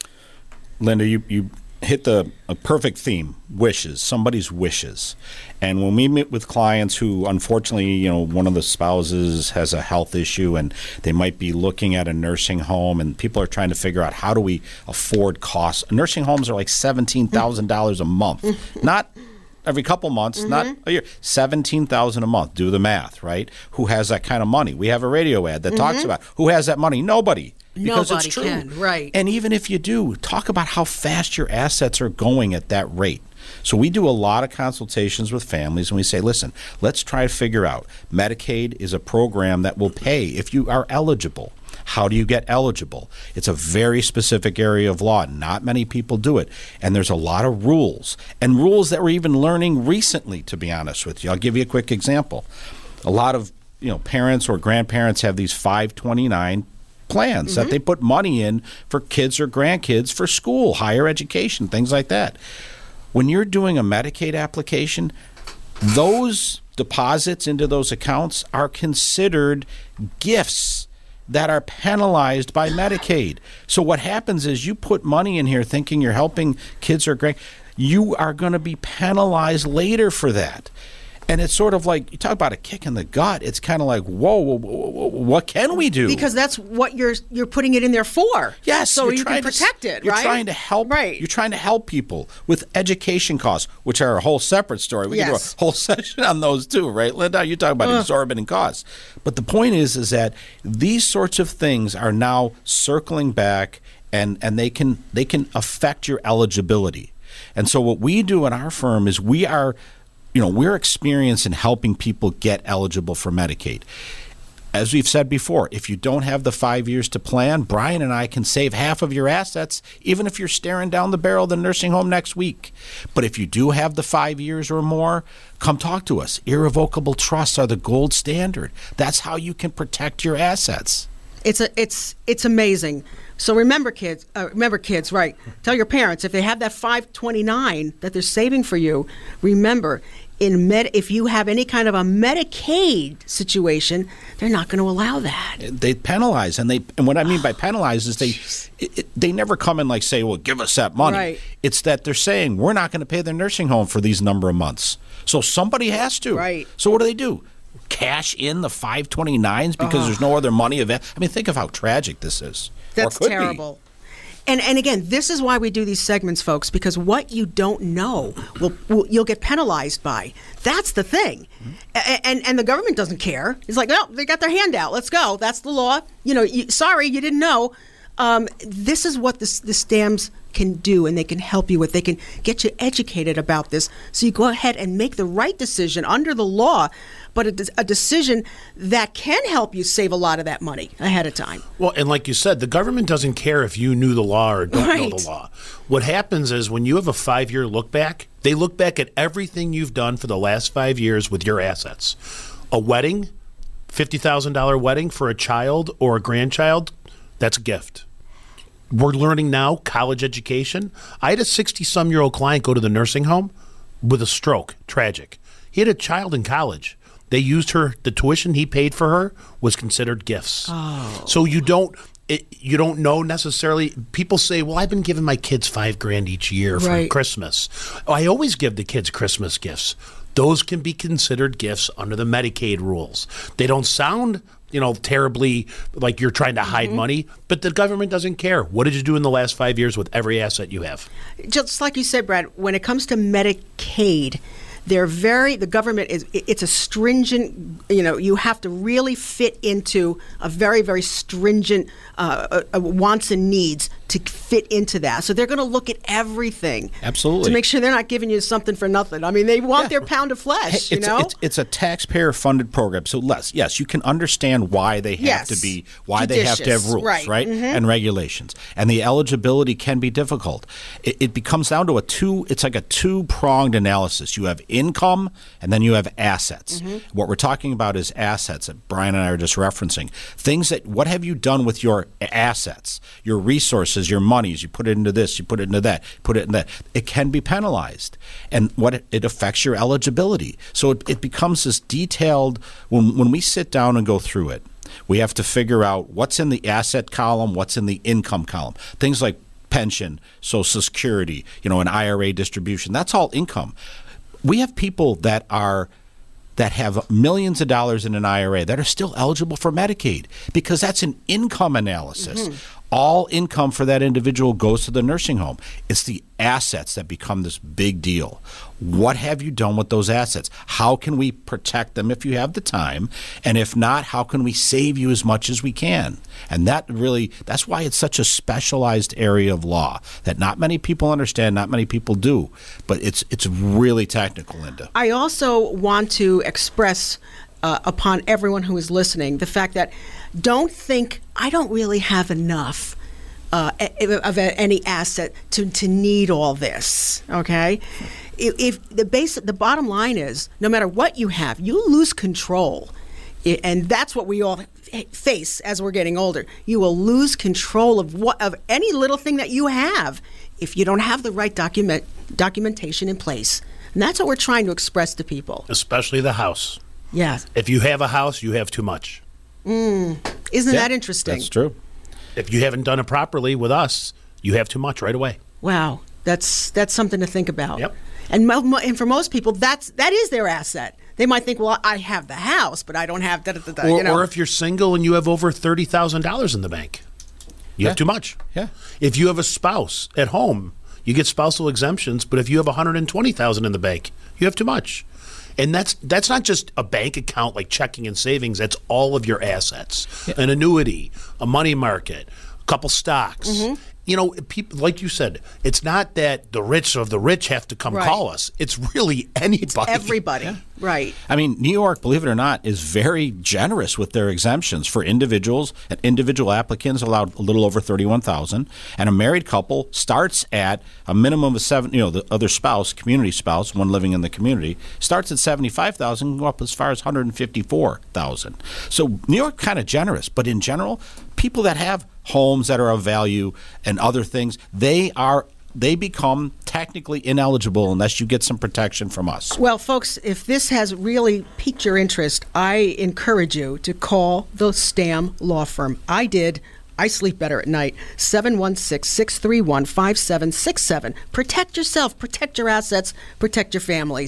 Linda, you hit a perfect theme, wishes, somebody's wishes. And when we meet with clients who, unfortunately, one of the spouses has a health issue and they might be looking at a nursing home and people are trying to figure out how do we afford costs. Nursing homes are like $17,000 a month, not every couple months, not a year, $17,000 a month. Do the math, right? Who has that kind of money? We have a radio ad that talks about who has that money. Nobody. Because Nobody it's true. can, right. And even if you do, talk about how fast your assets are going at that rate. So we do a lot of consultations with families and we say, listen, let's try to figure out. Medicaid is a program that will pay if you are eligible. How do you get eligible? It's a very specific area of law. Not many people do it. And there's a lot of rules. And rules that we're even learning recently, to be honest with you. I'll give you a quick example. A lot of parents or grandparents have these 529 plans that they put money in for kids or grandkids for school, higher education, things like that. When you're doing a Medicaid application, those deposits into those accounts are considered gifts that are penalized by Medicaid. So what happens is you put money in here thinking you're helping kids or grandkids. You are going to be penalized later for that. And it's sort of like, you talk about a kick in the gut. It's kind of like, whoa, what can we do? Because that's what you're putting it in there for. Yes. So you can protect it, right? You're trying to help. Right. You're trying to help people with education costs, which are a whole separate story. We can do a whole session on those too, right, Linda? You talk about exorbitant costs. But the point is that these sorts of things are now circling back, and they can affect your eligibility. And so what we do in our firm is we're experienced in helping people get eligible for Medicaid. As we've said before, if you don't have the 5 years to plan, Brian and I can save half of your assets, even if you're staring down the barrel of the nursing home next week. But if you do have the 5 years or more, come talk to us. Irrevocable trusts are the gold standard. That's how you can protect your assets. It's amazing. So remember, kids, right? Tell your parents if they have that 529 that they're saving for you. Remember, if you have any kind of a Medicaid situation, they're not going to allow that. They penalize, and what I mean by penalize is they never come and say, well, give us that money. Right. It's that they're saying we're not going to pay their nursing home for these number of months, so somebody has to. Right. So what do? Cash in the 529s because there's no other money available. I mean, think of how tragic this is. That's terrible. And again, this is why we do these segments, folks, because what you don't know you'll get penalized by. That's the thing. And the government doesn't care. It's like, no, they got their hand out. Let's go. That's the law. Sorry, you didn't know. This is what the Stamms can do, and they can help you with. They can get you educated about this, so you go ahead and make the right decision under the law, but a decision that can help you save a lot of that money ahead of time. Well, and like you said, the government doesn't care if you knew the law or don't know the law. What happens is when you have a 5-year look back, they look back at everything you've done for the last 5 years with your assets. A wedding, $50,000 wedding for a child or a grandchild, that's a gift. We're learning now college education. I had a 60-some-year-old client go to the nursing home with a stroke. Tragic. He had a child in college. They used the tuition he paid for her was considered gifts. Oh. So you don't know necessarily. People say, well, I've been giving my kids $5,000 each year for Christmas. I always give the kids Christmas gifts. Those can be considered gifts under the Medicaid rules. They don't sound terribly like you're trying to hide money, but the government doesn't care. What did you do in the last 5 years with every asset you have? Just like you said, Brad, when it comes to Medicaid, the government it's a stringent, you have to really fit into a very, very stringent wants and needs to fit into that. So they're going to look at everything. Absolutely. To make sure they're not giving you something for nothing. I mean, they want their pound of flesh, It's a taxpayer-funded program. So, yes, you can understand why they have to be, they have to have rules, right? Mm-hmm. And regulations. And the eligibility can be difficult. It becomes down to it's like a two-pronged analysis. You have income and then you have assets. Mm-hmm. What we're talking about is assets that Brian and I are just referencing. What have you done with your assets, your resources, your monies? You put it into this, you put it into that, put it in that. It can be penalized. And it affects your eligibility. So it becomes this detailed, when we sit down and go through it, we have to figure out what's in the asset column, what's in the income column. Things like pension, Social Security, an IRA distribution. That's all income. We have people that have millions of dollars in an IRA that are still eligible for Medicaid because that's an income analysis. Mm-hmm. All income for that individual goes to the nursing home. It's the assets that become this big deal. What have you done with those assets? How can we protect them if you have the time? And if not, how can we save you as much as we can? And that's why it's such a specialized area of law that not many people understand, not many people do. But it's really technical, Linda. I also want to express upon everyone who is listening the fact that don't think I don't really have enough of any asset to need all this. Okay, if the bottom line is no matter what you have, you lose control, and that's what we all face as we're getting older. You will lose control of any little thing that you have if you don't have the right documentation in place, and that's what we're trying to express to people. Especially the house. Yeah. If you have a house, you have too much. Isn't that interesting? That's true. If you haven't done it properly with us, you have too much right away. Wow, that's something to think about. Yep. And for most people, that is their asset. They might think, well, I have the house, but I don't have da-da-da-da. Or if you're single and you have over $30,000 in the bank, you have too much. Yeah. If you have a spouse at home, you get spousal exemptions, but if you have $120,000 in the bank, you have too much. And that's not just a bank account like checking and savings. That's all of your assets. Yeah. An annuity, a money market, a couple stocks. Mm-hmm. People, like you said, it's not that the rich of the rich have to come call us. It's really anybody. It's everybody. Yeah. Right. I mean, New York, believe it or not, is very generous with their exemptions for individuals. And individual applicants allowed a little over $31,000, and a married couple starts at a minimum of $7,000. The other spouse, community spouse, one living in the community, starts at $75,000 and go up as far as $154,000. So New York kind of generous, but in general, people that have homes that are of value and other things, they become technically ineligible unless you get some protection from us. Well, folks, if this has really piqued your interest, I encourage you to call the Stamm Law Firm. I did. I sleep better at night. 716-631-5767. Protect yourself, protect your assets, protect your family.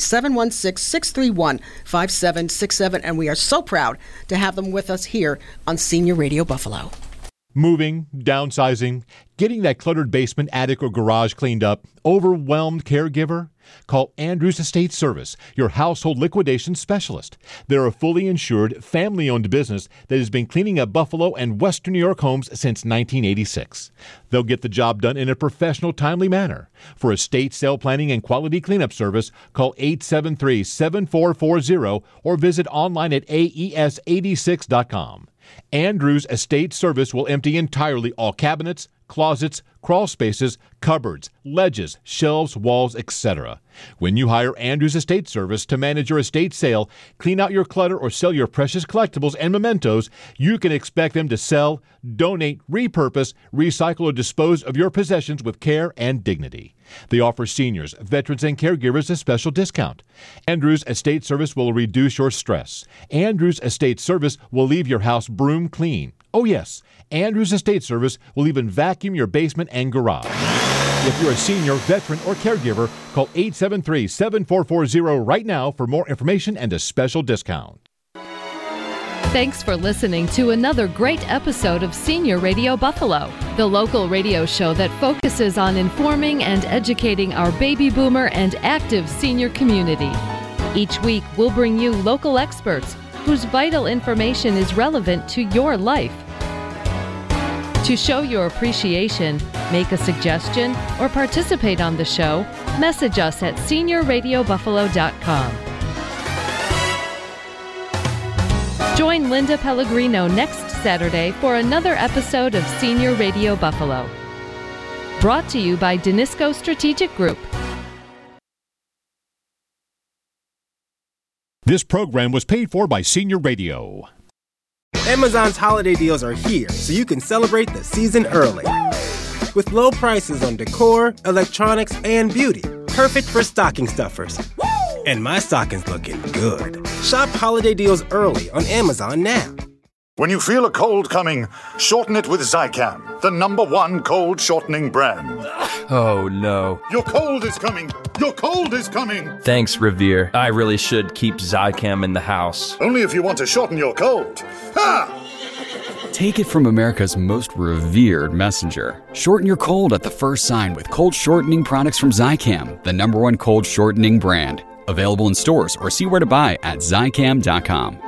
716-631-5767. And we are so proud to have them with us here on Senior Radio Buffalo. Moving, downsizing, getting that cluttered basement, attic, or garage cleaned up, overwhelmed caregiver? Call Andrews Estate Service, your household liquidation specialist. They're a fully insured, family-owned business that has been cleaning up Buffalo and Western New York homes since 1986. They'll get the job done in a professional, timely manner. For estate sale planning and quality cleanup service, call 873-7440 or visit online at aes86.com. Andrews Estate Service will empty entirely all cabinets, closets, crawl spaces, cupboards, ledges, shelves, walls, etc. When you hire Andrews Estate Service to manage your estate sale, clean out your clutter, or sell your precious collectibles and mementos, you can expect them to sell, donate, repurpose, recycle, or dispose of your possessions with care and dignity. They offer seniors, veterans, and caregivers a special discount. Andrews Estate Service will reduce your stress. Andrews Estate Service will leave your house broom clean. Oh yes, Andrews Estate Service will even vacuum your basement and garage. If you're a senior, veteran, or caregiver, call 873-7440 right now for more information and a special discount. Thanks for listening to another great episode of Senior Radio Buffalo, the local radio show that focuses on informing and educating our baby boomer and active senior community. Each week, we'll bring you local experts whose vital information is relevant to your life. To show your appreciation, make a suggestion, or participate on the show, message us at seniorradiobuffalo.com. Join Linda Pellegrino next Saturday for another episode of Senior Radio Buffalo. Brought to you by Danisco Strategic Group. This program was paid for by Senior Radio. Amazon's holiday deals are here, so you can celebrate the season early. With low prices on decor, electronics, and beauty. Perfect for stocking stuffers. And my stocking's looking good. Shop holiday deals early on Amazon now. When you feel a cold coming, shorten it with Zicam, the #1 cold shortening brand. Oh no. Your cold is coming! Your cold is coming! Thanks, Revere. I really should keep Zicam in the house. Only if you want to shorten your cold. Ha! Take it from America's most revered messenger. Shorten your cold at the first sign with cold shortening products from Zicam, the #1 cold shortening brand. Available in stores or see where to buy at Zicam.com.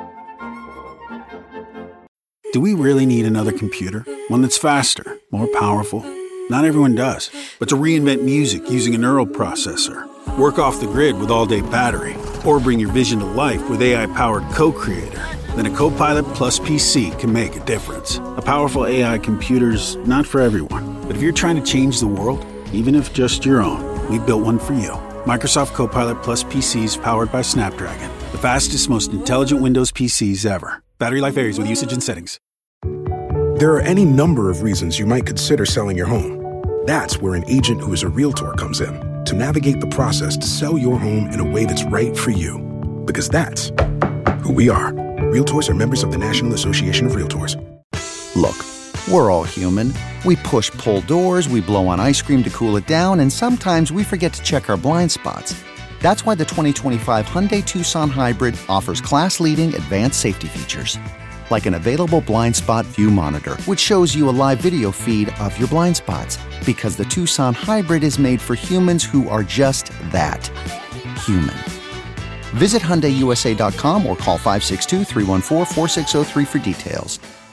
Do we really need another computer? One that's faster, more powerful? Not everyone does. But to reinvent music using a neural processor, work off the grid with all-day battery, or bring your vision to life with AI-powered Co-Creator, then a Copilot Plus PC can make a difference. A powerful AI computer's not for everyone. But if you're trying to change the world, even if just your own, we built one for you. Microsoft Copilot Plus PCs powered by Snapdragon. The fastest, most intelligent Windows PCs ever. Battery life varies with usage and settings. There are any number of reasons you might consider selling your home. That's where an agent who is a realtor comes in to navigate the process to sell your home in a way that's right for you. Because that's who we are. Realtors are members of the National Association of Realtors. Look, we're all human. We push-pull doors, we blow on ice cream to cool it down, and sometimes we forget to check our blind spots. That's why the 2025 Hyundai Tucson Hybrid offers class-leading advanced safety features. Like an available blind spot view monitor, which shows you a live video feed of your blind spots. Because the Tucson Hybrid is made for humans who are just that, human. Visit HyundaiUSA.com or call 562-314-4603 for details.